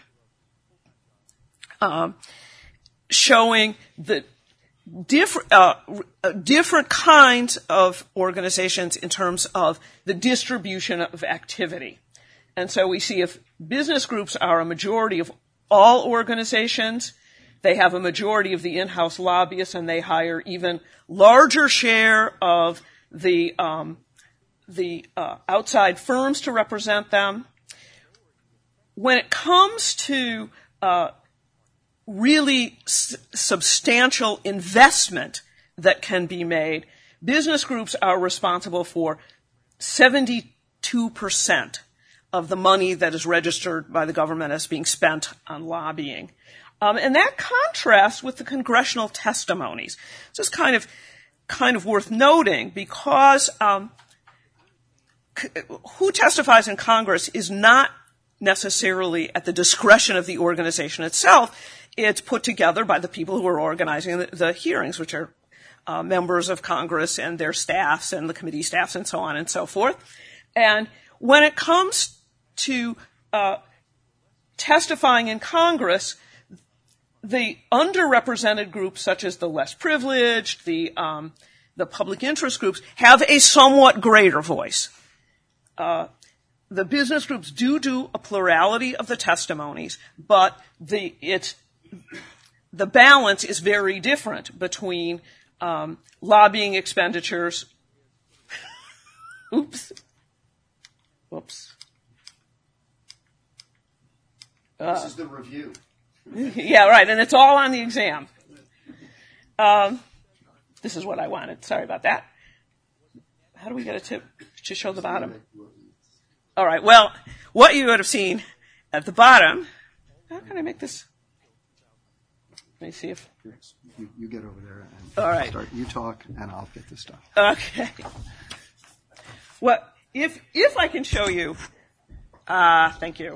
um, showing that different, uh, different kinds of organizations in terms of the distribution of activity. And so we see if business groups are a majority of all organizations, they have a majority of the in-house lobbyists, and they hire even larger share of the um, the uh, outside firms to represent them. When it comes to uh, really s- substantial investment that can be made, business groups are responsible for seventy-two percent of the money that is registered by the government as being spent on lobbying. Um, and that contrasts with the congressional testimonies. This is kind of kind of worth noting because um, c- who testifies in Congress is not necessarily at the discretion of the organization itself. It's put together by the people who are organizing the, the hearings, which are uh, members of Congress and their staffs and the committee staffs and so on and so forth. And when it comes to uh, testifying in Congress, the underrepresented groups, such as the less privileged, the um, the public interest groups, have a somewhat greater voice. Uh, the business groups do do a plurality of the testimonies, but the it's the balance is very different between um, lobbying expenditures. Oops. Whoops. Uh, this is the review. Yeah, right, and it's all on the exam. Um, this is what I wanted. Sorry about that. How do we get it to, to show the bottom? All right, well, what you would have seen at the bottom, how can I make this? Let me see if... You, you get over there and all right. start. You talk, and I'll get this stuff. Okay. Well, if, if I can show you, uh, thank you.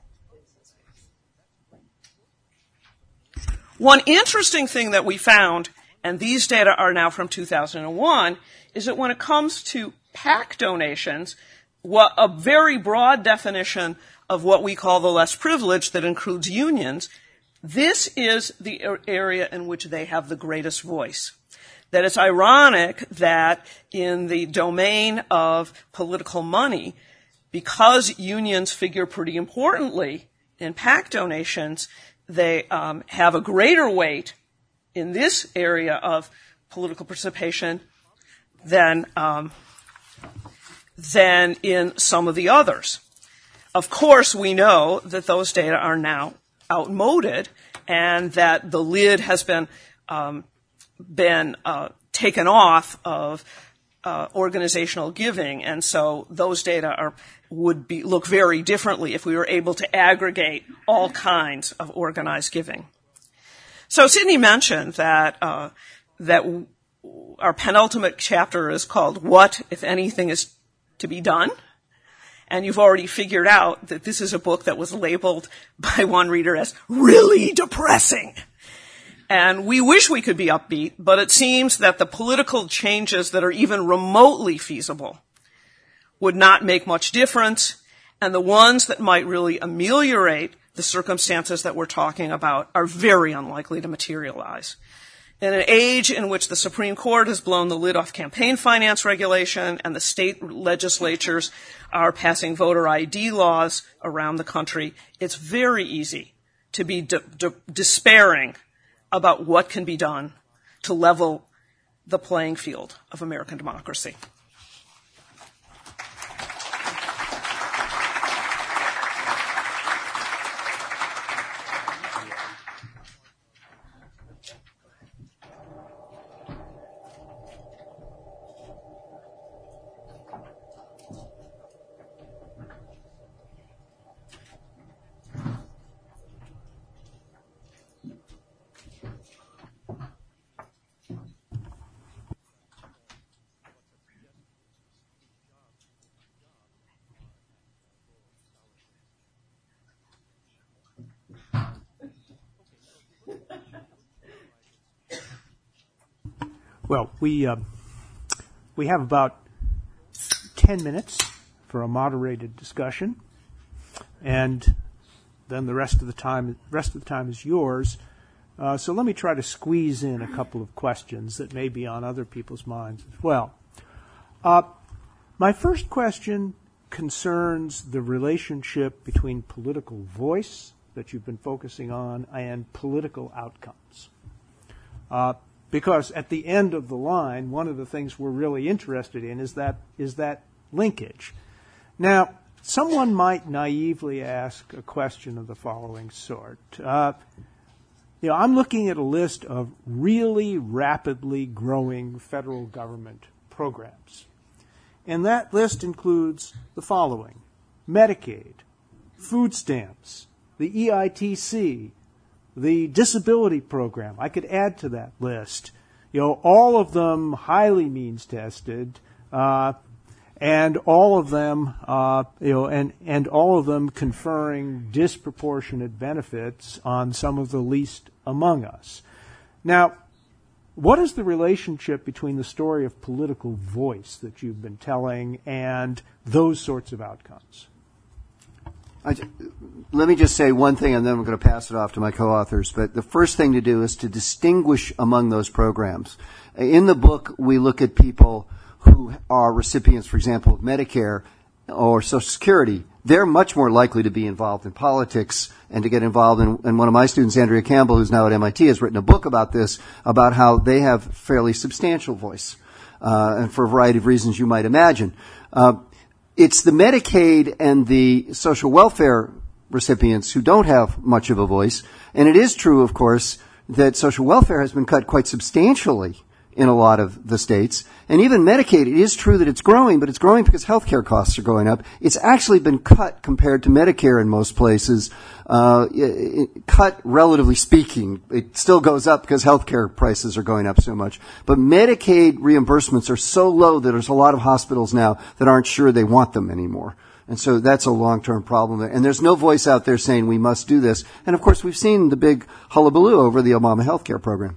One interesting thing that we found, and these data are now from two thousand one, is that when it comes to PAC donations, what a very broad definition of what we call the less privileged that includes unions, this is the area in which they have the greatest voice. That it's ironic that in the domain of political money, because unions figure pretty importantly in PAC donations, they um, have a greater weight in this area of political participation than um, than in some of the others. Of course, we know that those data are now outmoded, and that the lid has been um, been uh, taken off of uh, organizational giving, and so those data are would be look very differently if we were able to aggregate all kinds of organized giving. So Sydney mentioned that uh, that w- our penultimate chapter is called "What, if anything, is to be done?" And you've already figured out that this is a book that was labeled by one reader as really depressing. And we wish we could be upbeat, but it seems that the political changes that are even remotely feasible would not make much difference, and the ones that might really ameliorate the circumstances that we're talking about are very unlikely to materialize. In an age in which the Supreme Court has blown the lid off campaign finance regulation and the state legislatures are passing voter I D laws around the country, it's very easy to be de- de- despairing about what can be done to level the playing field of American democracy. Well, we uh, we have about ten minutes for a moderated discussion, and then the rest of the time rest of the time is yours. Uh, so let me try to squeeze in a couple of questions that may be on other people's minds as well. Uh, my first question concerns the relationship between political voice that you've been focusing on and political outcomes. Uh, Because at the end of the line, one of the things we're really interested in is that is that linkage. Now, someone might naively ask a question of the following sort. Uh, you know, I'm looking at a list of really rapidly growing federal government programs. And that list includes the following: Medicaid, food stamps, the E I T C, the disability program. I could add to that list. You know, all of them highly means tested, uh, and all of them, uh, you know, and, and all of them conferring disproportionate benefits on some of the least among us. Now, what is the relationship between the story of political voice that you've been telling and those sorts of outcomes? I, let me just say one thing, and then I'm going to pass it off to my co-authors. But the first thing to do is to distinguish among those programs. In the book, we look at people who are recipients, for example, of Medicare or Social Security. They're much more likely to be involved in politics and to get involved in, and one of my students, Andrea Campbell, who's now at M I T, has written a book about this, about how they have fairly substantial voice, uh, and for a variety of reasons you might imagine. Uh, it's the Medicaid and the social welfare recipients who don't have much of a voice, and it is true, of course, that social welfare has been cut quite substantially in a lot of the states. And even Medicaid, it is true that it's growing, but it's growing because healthcare costs are going up. It's actually been cut compared to Medicare in most places, uh, it, it, cut relatively speaking. It still goes up because healthcare prices are going up so much. But Medicaid reimbursements are so low that there's a lot of hospitals now that aren't sure they want them anymore. And so that's a long-term problem there. And there's no voice out there saying we must do this. And of course, we've seen the big hullabaloo over the Obama healthcare program.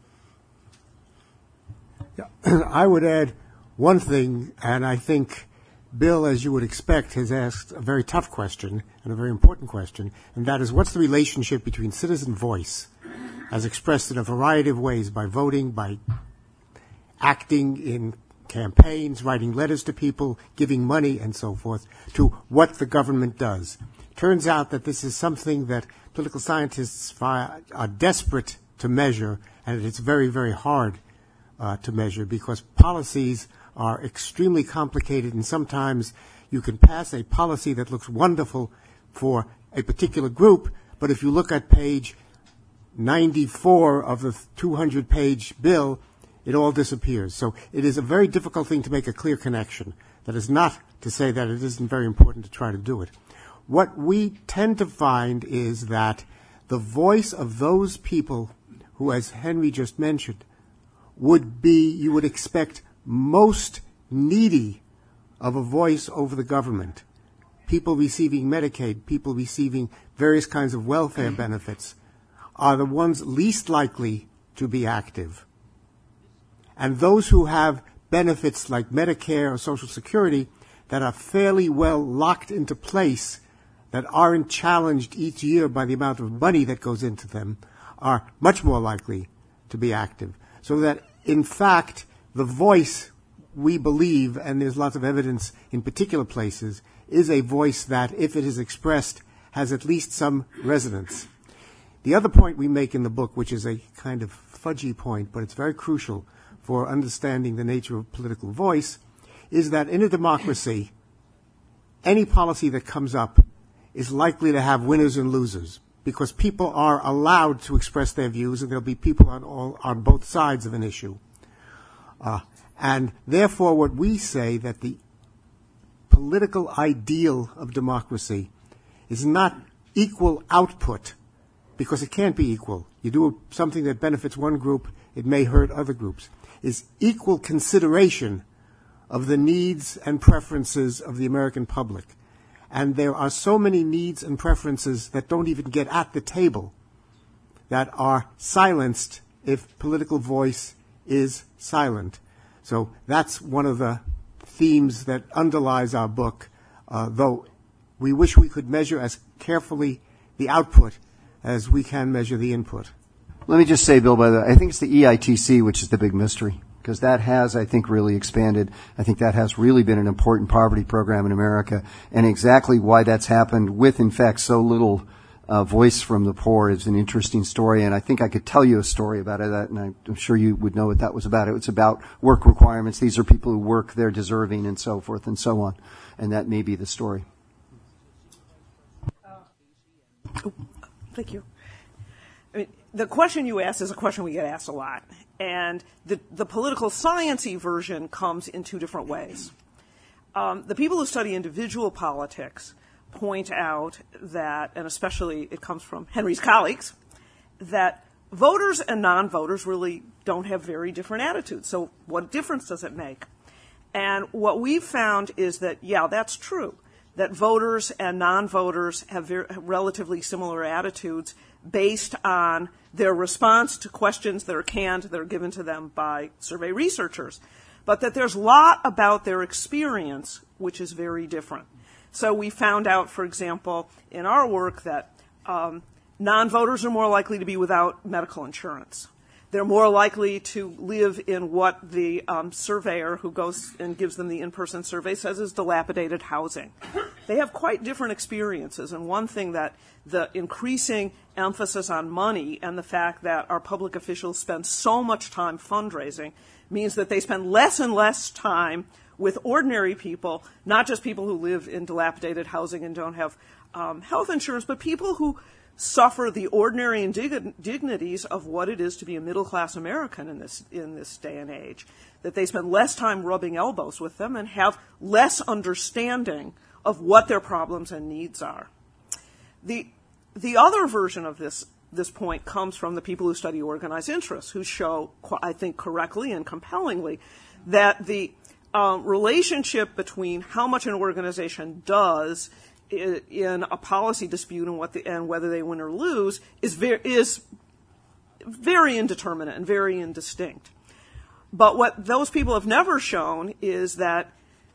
I would add one thing, and I think Bill, as you would expect, has asked a very tough question and a very important question, and that is, what's the relationship between citizen voice, as expressed in a variety of ways, by voting, by acting in campaigns, writing letters to people, giving money, and so forth, to what the government does. Turns out that this is something that political scientists are desperate to measure, and it's very, very hard Uh, to measure, because policies are extremely complicated, and sometimes you can pass a policy that looks wonderful for a particular group, but if you look at page ninety-four of the two hundred page bill, it all disappears. So it is a very difficult thing to make a clear connection. That is not to say that it isn't very important to try to do it. What we tend to find is that the voice of those people who, as Henry just mentioned, would be, you would expect, most needy of a voice over the government. People receiving Medicaid, people receiving various kinds of welfare benefits, are the ones least likely to be active. And those who have benefits like Medicare or Social Security that are fairly well locked into place, that aren't challenged each year by the amount of money that goes into them, are much more likely to be active. So that, in fact, the voice, we believe, and there's lots of evidence in particular places, is a voice that, if it is expressed, has at least some resonance. The other point we make in the book, which is a kind of fudgy point, but it's very crucial for understanding the nature of political voice, is that in a democracy, any policy that comes up is likely to have winners and losers, because people are allowed to express their views, and there'll be people on all, on both sides of an issue. Uh, and therefore, what we say, that the political ideal of democracy is not equal output, because it can't be equal. You do something that benefits one group, it may hurt other groups. Is equal consideration of the needs and preferences of the American public. And there are so many needs and preferences that don't even get at the table, that are silenced if political voice is silent. So that's one of the themes that underlies our book, uh, though we wish we could measure as carefully the output as we can measure the input. Let me just say, Bill, by the way, I think it's the E I T C which is the big mystery, because that has, I think, really expanded. I think that has really been an important poverty program in America, and exactly why that's happened with, in fact, so little uh, voice from the poor is an interesting story, and I think I could tell you a story about it, and I'm sure you would know what that was about. It was about work requirements. These are people who work, they're deserving, and so forth and so on, and that may be the story. Oh, thank you. I mean, the question you asked is a question we get asked a lot. And the, the political science-y version comes in two different ways. Um, the people who study individual politics point out that, and especially it comes from Henry's colleagues, that voters and non-voters really don't have very different attitudes. So what difference does it make? And what we've found is that, yeah, that's true, that voters and non-voters have very, relatively similar attitudes based on their response to questions that are canned, that are given to them by survey researchers, but that there's a lot about their experience which is very different. So we found out, for example, in our work that um, non-voters are more likely to be without medical insurance. They're more likely to live in what the um, surveyor who goes and gives them the in-person survey says is dilapidated housing. They have quite different experiences, and one thing that the increasing emphasis on money and the fact that our public officials spend so much time fundraising means that they spend less and less time with ordinary people, not just people who live in dilapidated housing and don't have um, health insurance, but people who suffer the ordinary indignities of what it is to be a middle-class American in this in this day and age, that they spend less time rubbing elbows with them and have less understanding of what their problems and needs are. The the other version of this this point comes from the people who study organized interests, who show, I think correctly and compellingly, that the um, relationship between how much an organization does in a policy dispute and what the, and whether they win or lose is very is very indeterminate and very indistinct. But what those people have never shown is that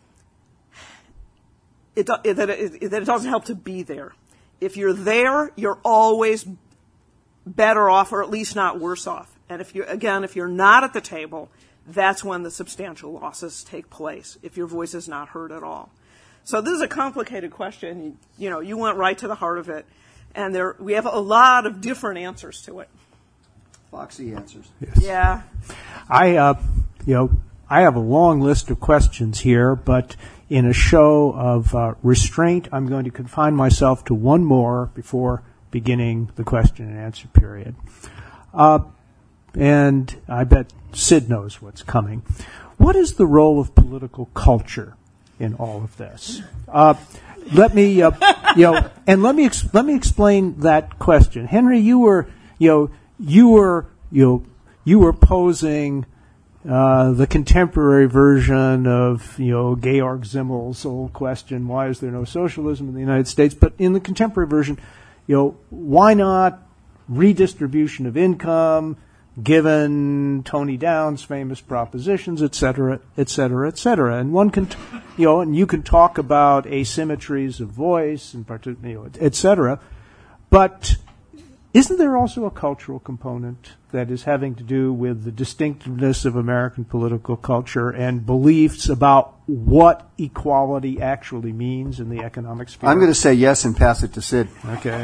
it, that it, that it doesn't help to be there. If you're there, you're always better off, or at least not worse off. And if you again, if you're not at the table, that's when the substantial losses take place. If your voice is not heard at all. So this is a complicated question. You, you know, you went right to the heart of it, and there we have a lot of different answers to it. Foxy answers. Yes. Yeah. I, uh, you know, I have a long list of questions here, but in a show of uh, restraint, I'm going to confine myself to one more before beginning the question and answer period. Uh, and I bet Sid knows what's coming. What is the role of political culture in all of this? Uh, let me, uh, you know, and let me ex- let me explain that question. Henry, you were, you know, you were, you know, you were posing uh, the contemporary version of, you know, Georg Zimmel's old question: why is there no socialism in the United States? But in the contemporary version, you know, why not redistribution of income, given Tony Downs' famous propositions, et cetera, et cetera, et cetera. And one can, t- you know, and you can talk about asymmetries of voice and partic- you know, et cetera. But isn't there also a cultural component that is having to do with the distinctiveness of American political culture and beliefs about what equality actually means in the economic sphere? I'm going to say yes and pass it to Sid. Okay.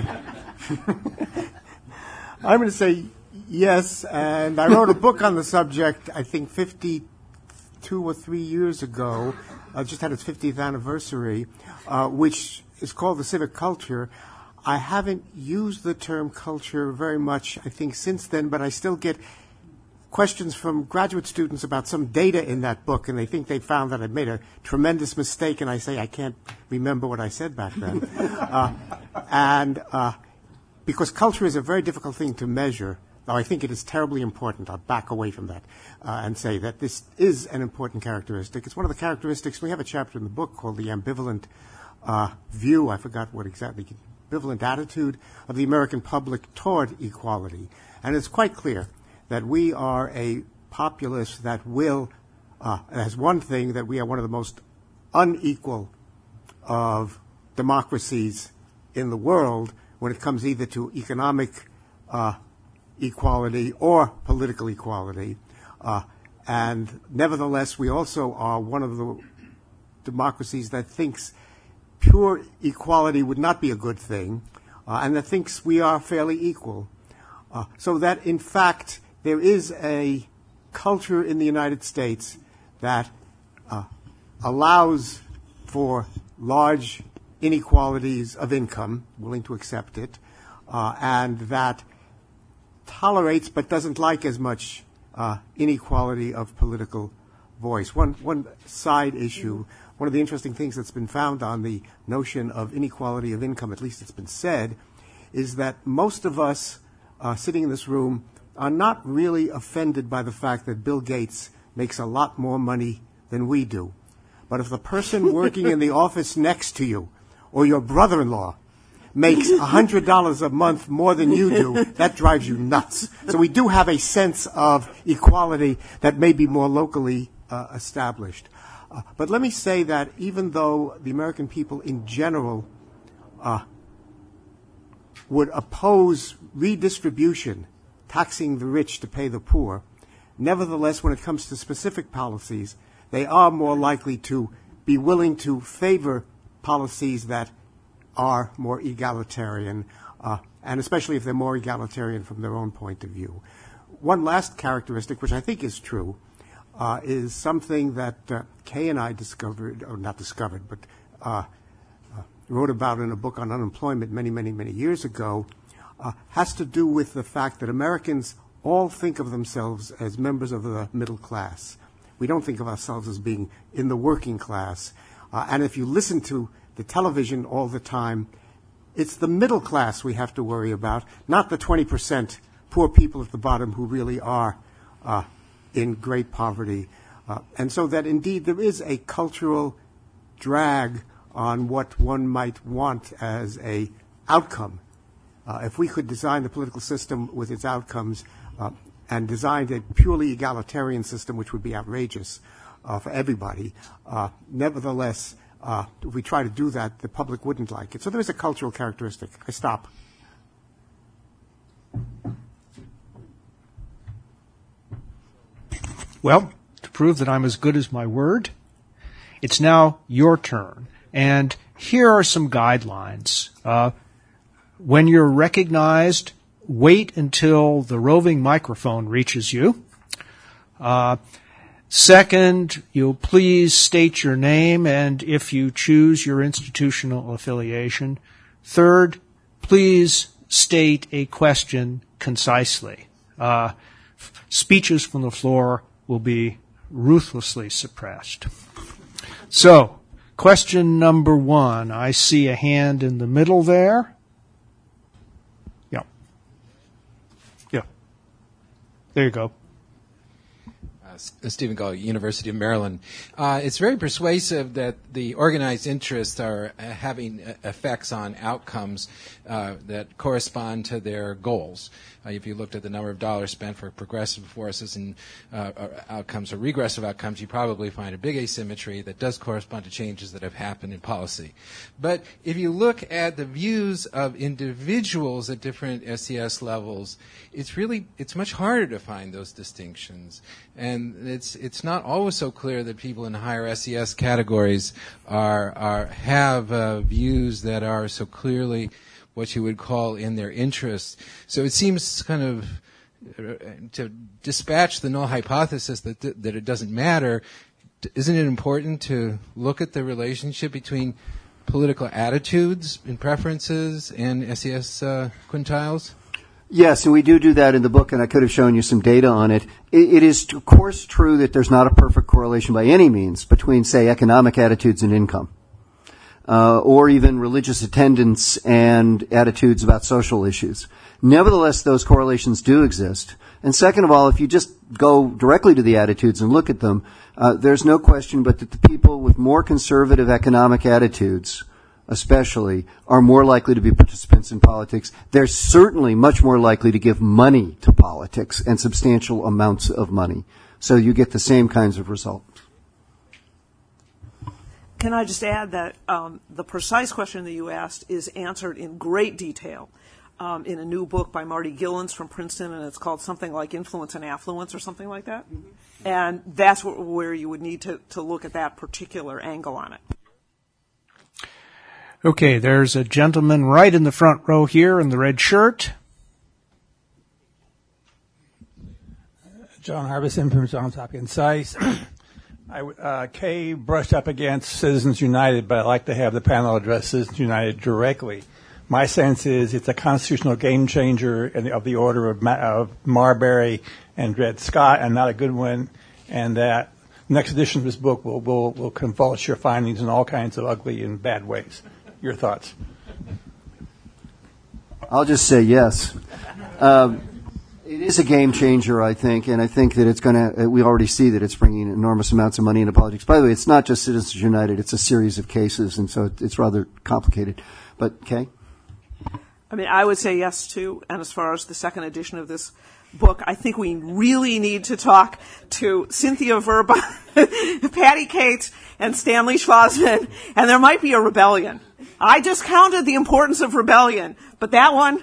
I'm going to say yes, and I wrote a book on the subject, I think fifty-two or three years ago, uh, just had its fiftieth anniversary, uh, which is called The Civic Culture. I haven't used the term culture very much, I think, since then, but I still get questions from graduate students about some data in that book, and they think they found that I made a tremendous mistake, and I say I can't remember what I said back then. uh, and uh, because culture is a very difficult thing to measure, though I think it is terribly important. I'll back away from that uh, and say that this is an important characteristic. It's one of the characteristics. We have a chapter in the book called The Ambivalent uh, View. I forgot what exactly. Ambivalent attitude of the American public toward equality. And it's quite clear that we are a populace that will, uh, as one thing, that we are one of the most unequal of democracies in the world when it comes either to economic uh, equality or political equality. Uh, and nevertheless, we also are one of the democracies that thinks pure equality would not be a good thing, uh, and that thinks we are fairly equal. Uh, so that, in fact, there is a culture in the United States that uh, allows for large inequalities of income, willing to accept it, uh, and that tolerates but doesn't like as much uh, inequality of political voice. One one side issue one of the interesting things that's been found on the notion of inequality of income, at least it's been said, is that most of us uh, sitting in this room are not really offended by the fact that Bill Gates makes a lot more money than we do. But if the person working in the office next to you or your brother-in-law makes one hundred dollars a month more than you do, that drives you nuts. So we do have a sense of equality that may be more locally uh, established. Uh, but let me say that even though the American people in general uh, would oppose redistribution, taxing the rich to pay the poor, nevertheless, when it comes to specific policies, they are more likely to be willing to favor policies that are more egalitarian, uh, and especially if they're more egalitarian from their own point of view. One last characteristic, which I think is true, uh, is something that uh, Kay and I discovered, or not discovered, but uh, uh, wrote about in a book on unemployment many, many, many years ago, uh, has to do with the fact that Americans all think of themselves as members of the middle class. We don't think of ourselves as being in the working class. Uh, and if you listen to the television all the time, it's the middle class we have to worry about, not the twenty percent poor people at the bottom who really are uh, in great poverty. Uh, and so that indeed there is a cultural drag on what one might want as a outcome. Uh, if we could design the political system with its outcomes uh, and designed a purely egalitarian system, which would be outrageous uh, for everybody, uh, nevertheless, uh, if we try to do that, the public wouldn't like it. So there is a cultural characteristic. I stop. Well, to prove that I'm as good as my word, it's now your turn. And here are some guidelines. Uh, when you're recognized, wait until the roving microphone reaches you. Uh, second, you'll please state your name and, if you choose, your institutional affiliation. Third, please state a question concisely. Uh, speeches from the floor will be ruthlessly suppressed. So, question number one. I see a hand in the middle there. Yeah. Yeah. There you go. Uh, Stephen Gall, University of Maryland. Uh, it's very persuasive that the organized interests are uh, having uh, effects on outcomes uh, that correspond to their goals. Uh, if you looked at the number of dollars spent for progressive forces and uh, outcomes or regressive outcomes, you probably find a big asymmetry that does correspond to changes that have happened in policy. But if you look at the views of individuals at different S C S levels, it's really, it's much harder to find those distinctions. And it's it's not always so clear that people in higher S E S categories are are have uh, views that are so clearly what you would call in their interests. So it seems kind of uh, to dispatch the null hypothesis that th- that it doesn't matter. Isn't it important to look at the relationship between political attitudes and preferences and S E S uh, quintiles? Yes, and we do do that in the book, and I could have shown you some data on it. It, it is, of course, true that there's not a perfect correlation by any means between, say, economic attitudes and income, uh, or even religious attendance and attitudes about social issues. Nevertheless, those correlations do exist. And second of all, if you just go directly to the attitudes and look at them, uh, there's no question but that the people with more conservative economic attitudes especially, are more likely to be participants in politics. They're certainly much more likely to give money to politics, and substantial amounts of money. So you get the same kinds of results. Can I just add that um, the precise question that you asked is answered in great detail um, in a new book by Marty Gillens from Princeton, and it's called something like Influence and Affluence or something like that. Mm-hmm. And that's where, where you would need to, to look at that particular angle on it. Okay, there's a gentleman right in the front row here in the red shirt. John Harbison from Johns Hopkins SAIS. I, uh, Kay brushed up against Citizens United, but I'd like to have the panel address Citizens United directly. My sense is it's a constitutional game changer in the, of the order of, Ma- of Marbury and Dred Scott, and not a good one, and that next edition of this book will, will, will convulse your findings in all kinds of ugly and bad ways. Your thoughts? I'll just say yes. Um, it is a game changer, I think, and I think that it's going to, we already see that it's bringing enormous amounts of money into politics. By the way, it's not just Citizens United, it's a series of cases, and so it, it's rather complicated. But, Kay? I mean, I would say yes, too. And as far as the second edition of this book, I think we really need to talk to Cynthia Verba, Patty Cates, and Stanley Schwarzman, and there might be a rebellion. I just counted the importance of rebellion, but that one...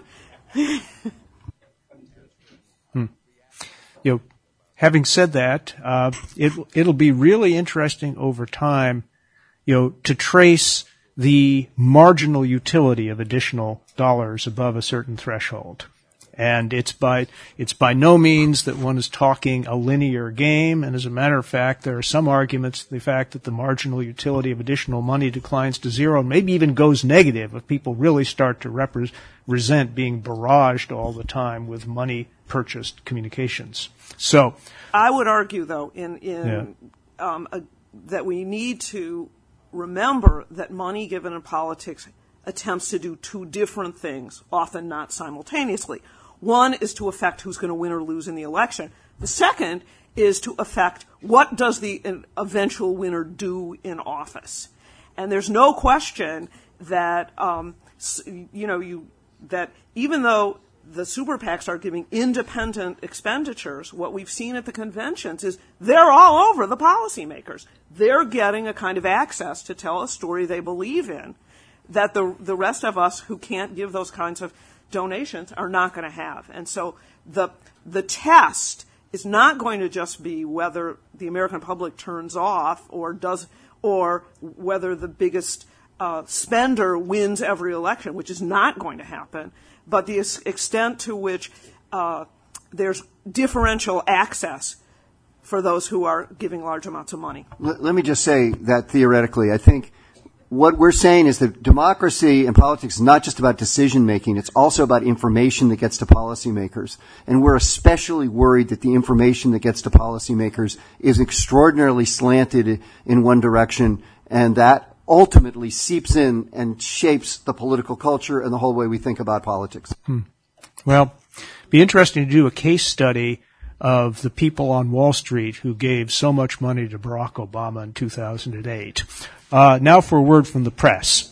hmm. You know, having said that, uh, it, it'll be really interesting over time, you know, to trace the marginal utility of additional dollars above a certain threshold. And it's by, it's by no means that one is talking a linear game. And as a matter of fact, there are some arguments to the fact that the marginal utility of additional money declines to zero and maybe even goes negative if people really start to repre- resent being barraged all the time with money purchased communications. So I would argue, though, in, in, yeah. um, a, that we need to remember that money given in politics attempts to do two different things, often not simultaneously. One is to affect who's going to win or lose in the election. The second is to affect what does the eventual winner do in office. And there's no question that, um, you know, you, that even though the super PACs are giving independent expenditures, what we've seen at the conventions is they're all over the policymakers. They're getting a kind of access to tell a story they believe in that the the rest of us who can't give those kinds of donations are not going to have. And so the the test is not going to just be whether the American public turns off or does or whether the biggest uh, spender wins every election, which is not going to happen, but the extent to which uh, there's differential access for those who are giving large amounts of money. Let, let me just say that theoretically, I think what we're saying is that democracy and politics is not just about decision making, it's also about information that gets to policymakers. And we're especially worried that the information that gets to policymakers is extraordinarily slanted in one direction, and that ultimately seeps in and shapes the political culture and the whole way we think about politics. Hmm. Well, it'd be interesting to do a case study of the people on Wall Street who gave so much money to Barack Obama in two thousand eight. Uh, now for a word from the press.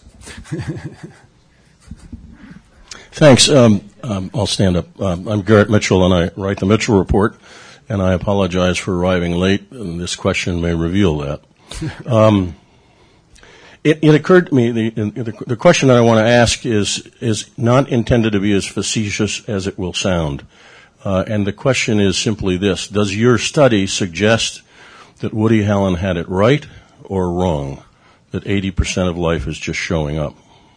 Thanks. Um, um, I'll stand up. Um, I'm Garrett Mitchell, and I write the Mitchell Report, and I apologize for arriving late, and this question may reveal that. Um, it, it occurred to me, the, the, the question that I want to ask is, is not intended to be as facetious as it will sound. Uh, and the question is simply this: does your study suggest that Woody Allen had it right or wrong, that eighty percent of life is just showing up?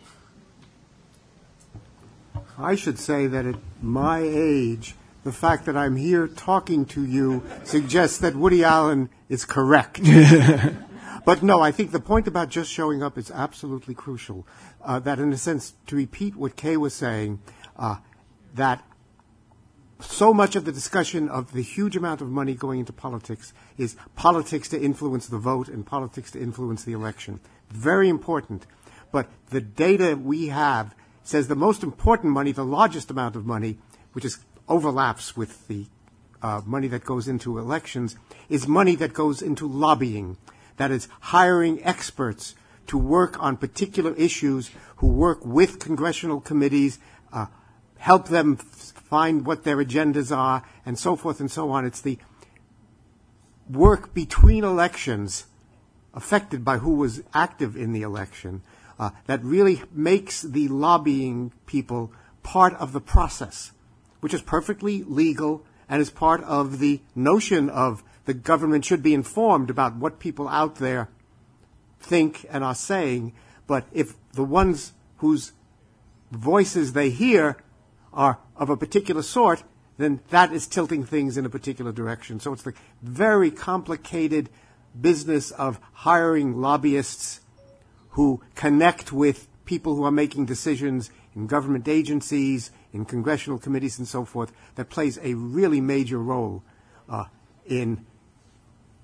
I should say that at my age, the fact that I'm here talking to you suggests that Woody Allen is correct. But no, I think the point about just showing up is absolutely crucial. Uh, that in a sense, to repeat what Kay was saying, uh, that so much of the discussion of the huge amount of money going into politics is politics to influence the vote and politics to influence the election. Very important. But the data we have says the most important money, the largest amount of money, which is overlaps with the uh, money that goes into elections, is money that goes into lobbying. That is hiring experts to work on particular issues, who work with congressional committees, uh, help them find what their agendas are, and so forth and so on. It's the work between elections, affected by who was active in the election, uh, that really makes the lobbying people part of the process, which is perfectly legal and is part of the notion of the government should be informed about what people out there think and are saying. But if the ones whose voices they hear are of a particular sort, then that is tilting things in a particular direction. So it's the very complicated business of hiring lobbyists who connect with people who are making decisions in government agencies, in congressional committees and so forth, that plays a really major role uh, in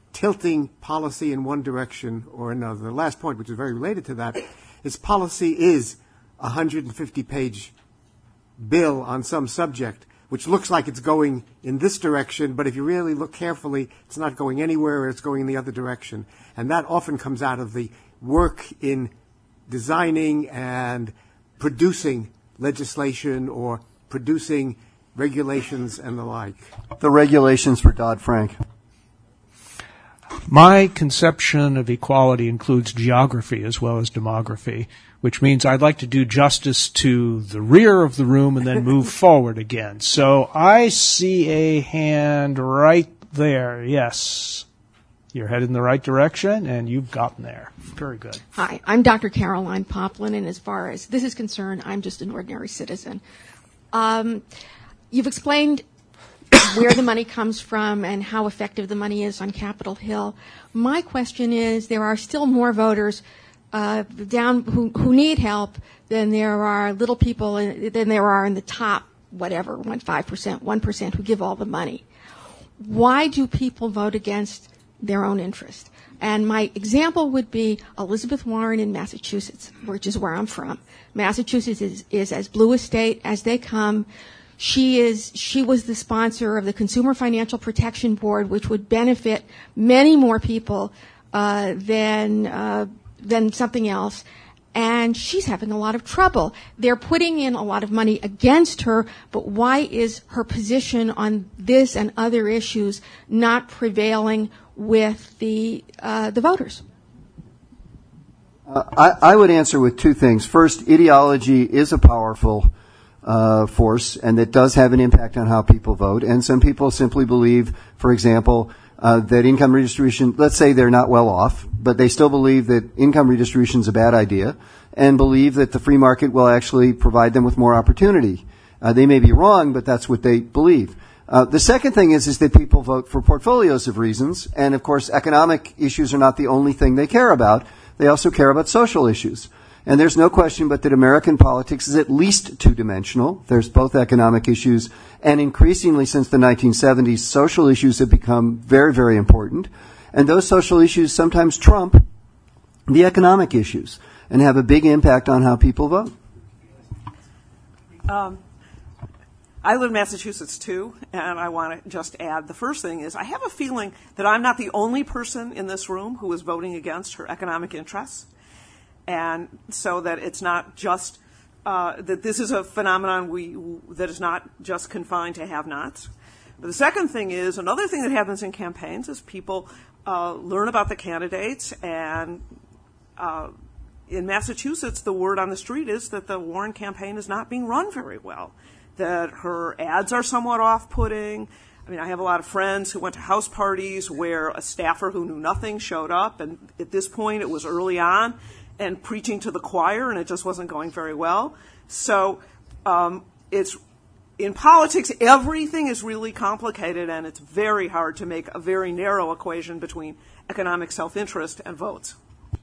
tilting policy in one direction or another. The last point, which is very related to that, is policy is a one hundred fifty page bill on some subject, which looks like it's going in this direction, but if you really look carefully, it's not going anywhere, it's going in the other direction. And that often comes out of the work in designing and producing legislation or producing regulations and the like. The regulations for Dodd-Frank. My conception of equality includes geography as well as demography, which means I'd like to do justice to the rear of the room and then move forward again. So I see a hand right there. Yes. You're headed in the right direction, and you've gotten there. Very good. Hi, I'm Doctor Caroline Poplin, and as far as this is concerned, I'm just an ordinary citizen. Um, you've explained where the money comes from and how effective the money is on Capitol Hill. My question is, there are still more voters uh, down who, who need help than there are little people in, than there are in the top, whatever, one five percent, one percent who give all the money. Why do people vote against their own interest? And my example would be Elizabeth Warren in Massachusetts, which is where I'm from. Massachusetts is, is as blue a state as they come. She is, she was the sponsor of the Consumer Financial Protection Board, which would benefit many more people, uh, than, uh, than something else. And she's having a lot of trouble. They're putting in a lot of money against her, but why is her position on this and other issues not prevailing with the, uh, the voters? Uh, I, I would answer with two things. First, ideology is a powerful Uh, force, and that does have an impact on how people vote. And some people simply believe, for example, uh, that income redistribution, let's say they're not well off, but they still believe that income redistribution is a bad idea and believe that the free market will actually provide them with more opportunity. Uh, they may be wrong, but that's what they believe. Uh, the second thing is, is that people vote for portfolios of reasons, and of course economic issues are not the only thing they care about. They also care about social issues. And there's no question but that American politics is at least two-dimensional. There's both economic issues, and increasingly since the nineteen seventies, social issues have become very, very important. And those social issues sometimes trump the economic issues and have a big impact on how people vote. Um, I live in Massachusetts, too, and I want to just add, the first thing is I have a feeling that I'm not the only person in this room who is voting against her economic interests. And so that it's not just uh, that this is a phenomenon we that is not just confined to have-nots. But the second thing is, another thing that happens in campaigns is people uh, learn about the candidates, and uh, in Massachusetts, the word on the street is that the Warren campaign is not being run very well, that her ads are somewhat off-putting. I mean, I have a lot of friends who went to house parties where a staffer who knew nothing showed up, and at this point, it was early on, and preaching to the choir, and it just wasn't going very well. So um, it's in politics, everything is really complicated, and it's very hard to make a very narrow equation between economic self-interest and votes.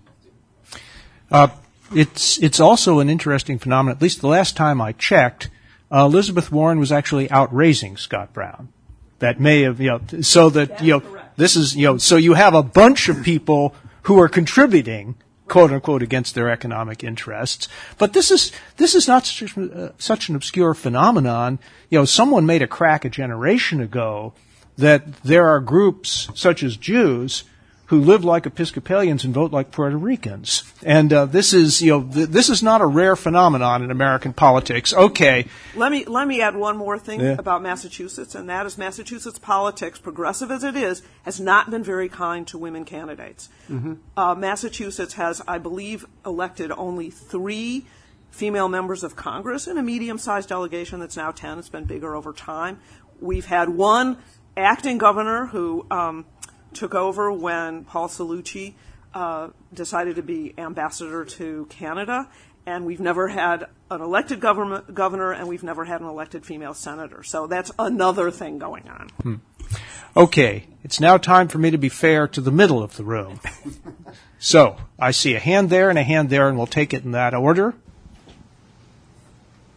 Uh, it's it's also an interesting phenomenon. At least the last time I checked, uh, Elizabeth Warren was actually outraising Scott Brown. That may have, you know, so that, That's you know, correct. this is, you know, so you have a bunch of people who are contributing, quote unquote, against their economic interests. But this is this is not such, uh, such an obscure phenomenon. You know, someone made a crack a generation ago that there are groups such as Jews who live like Episcopalians and vote like Puerto Ricans. And uh, this is, you know, th- this is not a rare phenomenon in American politics. Okay. Let me let me add one more thing Yeah. about Massachusetts, and that is Massachusetts politics, progressive as it is, has not been very kind to women candidates. Mm-hmm. Uh, Massachusetts has, I believe, elected only three female members of Congress in a medium-sized delegation that's now ten. It's been bigger over time. We've had one acting governor who um, took over when Paul Cellucci uh, decided to be ambassador to Canada, and we've never had an elected government, governor, and we've never had an elected female senator. So that's another thing going on. Hmm. Okay, it's now time for me to be fair to the middle of the room. So, I see a hand there and a hand there, and we'll take it in that order.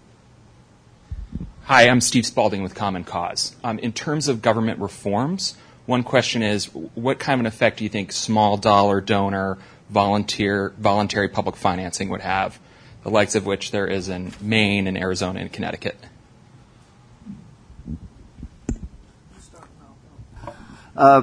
Hi, I'm Steve Spalding with Common Cause. Um, in terms of government reforms, One question is, what kind of an effect do you think small dollar donor volunteer voluntary public financing would have, the likes of which there is in Maine and Arizona and Connecticut? Uh,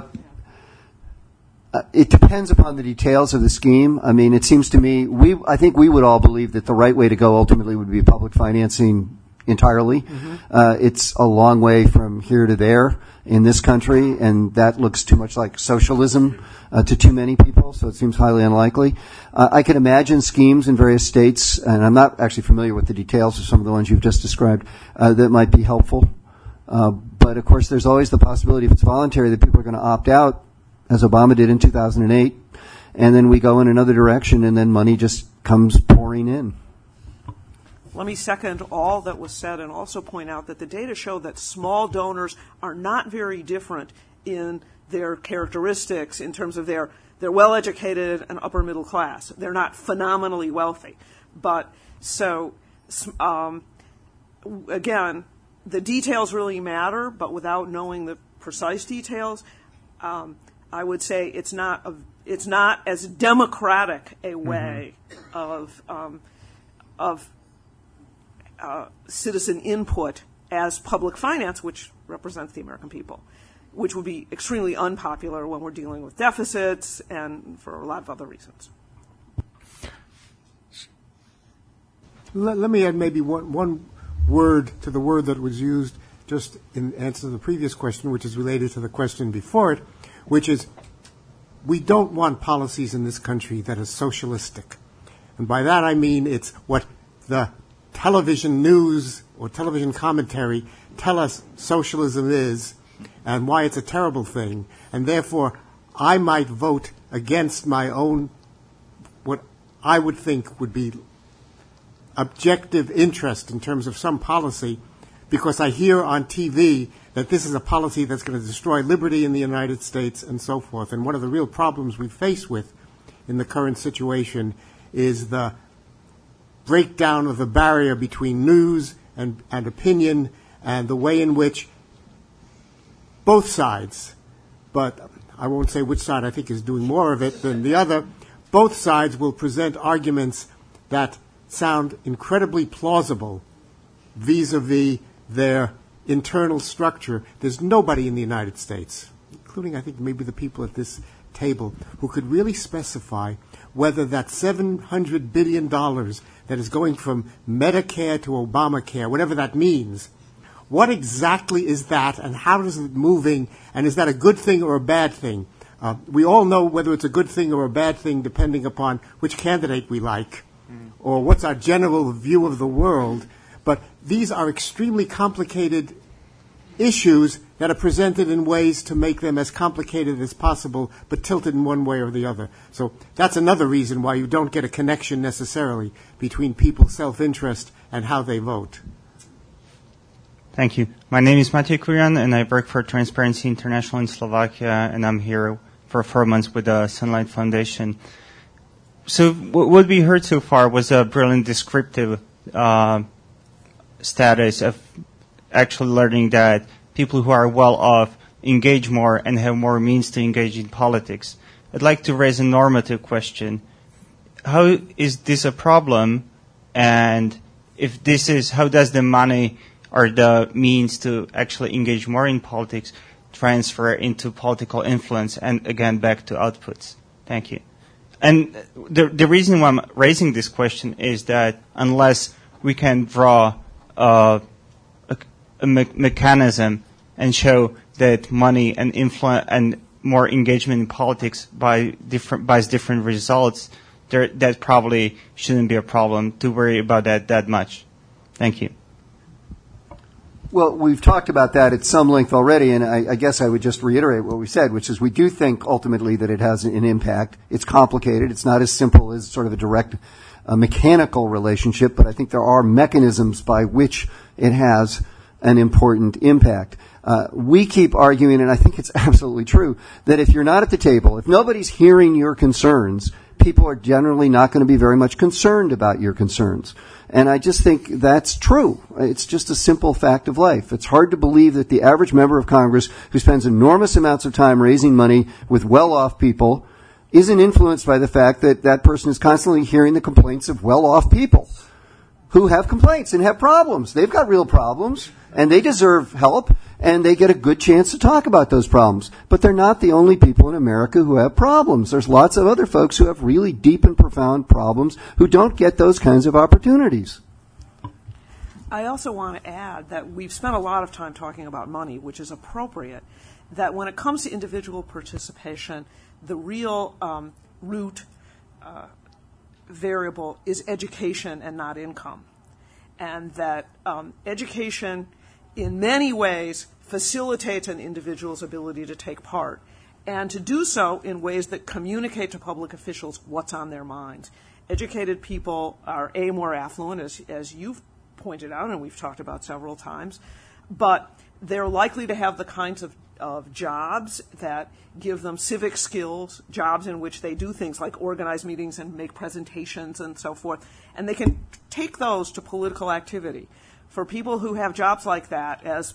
it depends upon the details of the scheme. I mean, it seems to me, we, I think we would all believe that the right way to go ultimately would be public financing entirely. Mm-hmm. Uh, it's a long way from here to there in this country, and that looks too much like socialism uh, to too many people, so it seems highly unlikely. Uh, I can imagine schemes in various states, and I'm not actually familiar with the details of some of the ones you've just described, uh, that might be helpful. Uh, but, of course, there's always the possibility, if it's voluntary, that people are going to opt out, as Obama did in two thousand eight, and then we go in another direction, and then money just comes pouring in. Let me second all that was said and also point out that the data show that small donors are not very different in their characteristics in terms of their, they're well-educated and upper middle class. They're not phenomenally wealthy. But so, um, again, the details really matter, but without knowing the precise details, um, I would say it's not a, it's not as democratic a way mm-hmm. of um, of uh, citizen input as public finance, which represents the American people, which would be extremely unpopular when we're dealing with deficits and for a lot of other reasons. Let, let me add maybe one, one word to the word that was used just in answer to the previous question, which is related to the question before it, which is we don't want policies in this country that are socialistic. And by that I mean it's what the television news or television commentary tell us socialism is and why it's a terrible thing. And therefore, I might vote against my own, what I would think would be objective interest in terms of some policy, because I hear on T V that this is a policy that's going to destroy liberty in the United States and so forth. And one of the real problems we face with in the current situation is the breakdown of the barrier between news and, and opinion, and the way in which both sides, but I won't say which side I think is doing more of it than the other, both sides will present arguments that sound incredibly plausible vis-a-vis their internal structure. There's nobody in the United States, including I think maybe the people at this table, who could really specify whether that seven hundred billion dollars that is going from Medicare to Obamacare, whatever that means, what exactly is that and how is it moving, and is that a good thing or a bad thing? Uh, we all know whether it's a good thing or a bad thing depending upon which candidate we like mm. or what's our general view of the world. But these are extremely complicated issues that are presented in ways to make them as complicated as possible, but tilted in one way or the other. So that's another reason why you don't get a connection necessarily between people's self-interest and how they vote. Thank you. My name is Maciej Kurian, and I work for Transparency International in Slovakia, and I'm here for four months with the Sunlight Foundation. So what we heard so far was a brilliant descriptive uh, status of actually learning that people who are well off engage more and have more means to engage in politics. I'd like to raise a normative question. How is this a problem? And if this is, how does the money or the means to actually engage more in politics transfer into political influence and, again, back to outputs? Thank you. And the, the reason why I'm raising this question is that unless we can draw uh, a, a me- mechanism and show that money and influence and more engagement in politics by different buys different results, there, that probably shouldn't be a problem to worry about that that much. Thank you. Well, we've talked about that at some length already, and I, I guess I would just reiterate what we said, which is we do think ultimately that it has an impact. It's complicated. It's not as simple as sort of a direct uh, mechanical relationship, but I think there are mechanisms by which it has an important impact. Uh, we keep arguing, and I think it's absolutely true, that if you're not at the table, if nobody's hearing your concerns, people are generally not going to be very much concerned about your concerns. And I just think that's true. It's just a simple fact of life. It's hard to believe that the average member of Congress who spends enormous amounts of time raising money with well-off people isn't influenced by the fact that that person is constantly hearing the complaints of well-off people who have complaints and have problems. They've got real problems, and they deserve help, and they get a good chance to talk about those problems. But they're not the only people in America who have problems. There's lots of other folks who have really deep and profound problems who don't get those kinds of opportunities. I also want to add that we've spent a lot of time talking about money, which is appropriate, that when it comes to individual participation, the real um, root uh, variable is education and not income. And that um, education in many ways facilitates an individual's ability to take part, and to do so in ways that communicate to public officials what's on their minds. Educated people are, A, more affluent, as, as you've pointed out and we've talked about several times, but they're likely to have the kinds of, of jobs that give them civic skills, jobs in which they do things like organize meetings and make presentations and so forth, and they can take those to political activity. For people who have jobs like that, as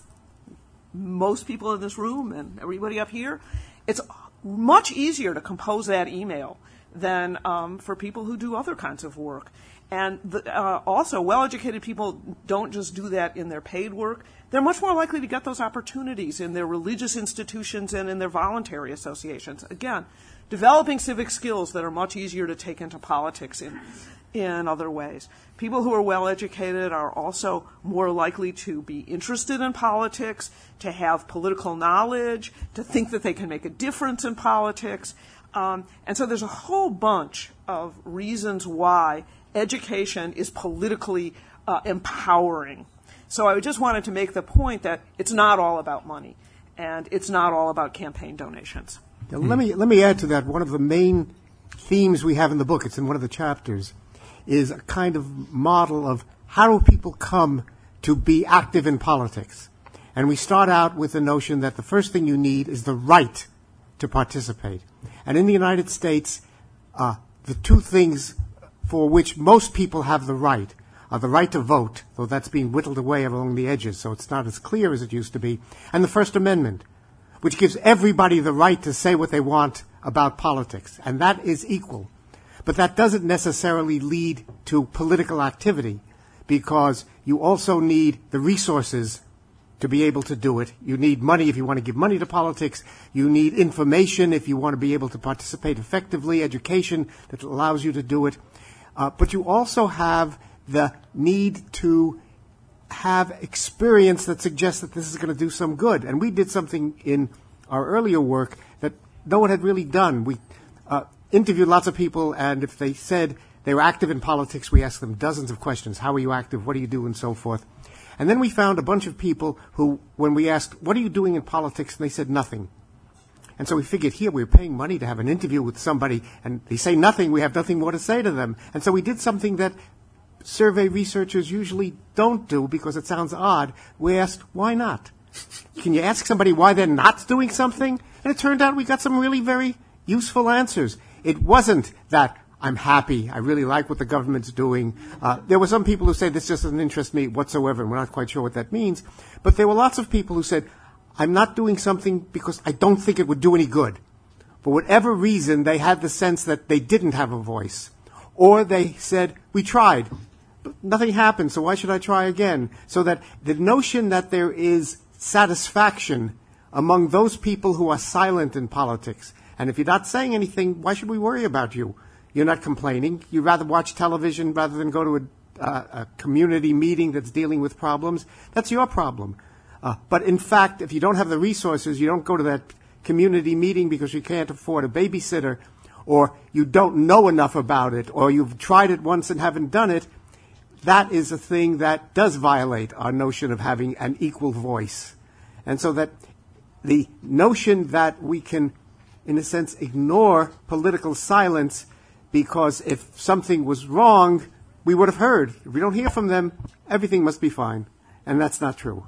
most people in this room and everybody up here, it's much easier to compose that email than um, for people who do other kinds of work. And the, uh, also, well-educated people don't just do that in their paid work. They're much more likely to get those opportunities in their religious institutions and in their voluntary associations. Again, developing civic skills that are much easier to take into politics in, in other ways. People who are well-educated are also more likely to be interested in politics, to have political knowledge, to think that they can make a difference in politics. Um, and so there's a whole bunch of reasons why education is politically uh, empowering. So I just wanted to make the point that it's not all about money, and it's not all about campaign donations. Now, let me let me add to that. One of the main themes we have in the book, it's in one of the chapters, is a kind of model of how do people come to be active in politics. And we start out with the notion that the first thing you need is the right to participate. And in the United States, uh, the two things for which most people have the right are the right to vote, though that's being whittled away along the edges, so it's not as clear as it used to be, and the First Amendment, which gives everybody the right to say what they want about politics, and that is equal. But that doesn't necessarily lead to political activity, because you also need the resources to be able to do it. You need money if you want to give money to politics. You need information if you want to be able to participate effectively, education that allows you to do it. Uh, but you also have the need to have experience that suggests that this is going to do some good. And we did something in our earlier work that no one had really done. We uh, interviewed lots of people, and if they said they were active in politics, we asked them dozens of questions. How are you active? What do you do? And so forth. And then we found a bunch of people who, when we asked, what are you doing in politics? And they said nothing. And so we figured here we're paying money to have an interview with somebody, and they say nothing, we have nothing more to say to them. And so we did something that survey researchers usually don't do because it sounds odd. We asked, why not? Can you ask somebody why they're not doing something? And it turned out we got some really very useful answers. It wasn't that I'm happy, I really like what the government's doing. Uh, there were some people who said this just doesn't interest me whatsoever, and we're not quite sure what that means. But there were lots of people who said, I'm not doing something because I don't think it would do any good. For whatever reason, they had the sense that they didn't have a voice. Or they said, we tried, but nothing happened, so why should I try again? So that the notion that there is satisfaction among those people who are silent in politics, and if you're not saying anything, why should we worry about you? You're not complaining. You'd rather watch television rather than go to a, uh, a community meeting that's dealing with problems. That's your problem. Uh, but in fact, if you don't have the resources, you don't go to that community meeting because you can't afford a babysitter, or you don't know enough about it, or you've tried it once and haven't done it, that is a thing that does violate our notion of having an equal voice. And so that the notion that we can, in a sense, ignore political silence because if something was wrong, we would have heard. If we don't hear from them, everything must be fine. And that's not true.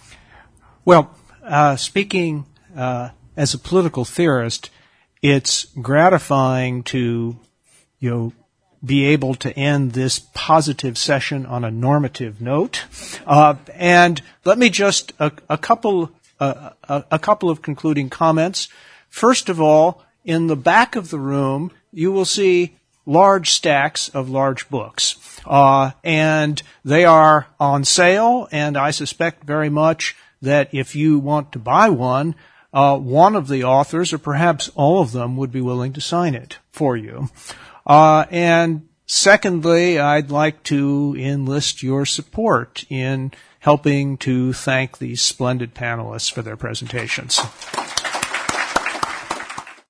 Well, uh, speaking uh, as a political theorist, it's gratifying to you'll be able to end this positive session on a normative note. Uh, and let me just a, a couple uh, a, a couple of concluding comments. First of all, in the back of the room, you will see large stacks of large books, uh, and they are on sale. And I suspect very much that if you want to buy one, uh, one of the authors, or perhaps all of them, would be willing to sign it for you. Uh, and secondly, I'd like to enlist your support in helping to thank these splendid panelists for their presentations.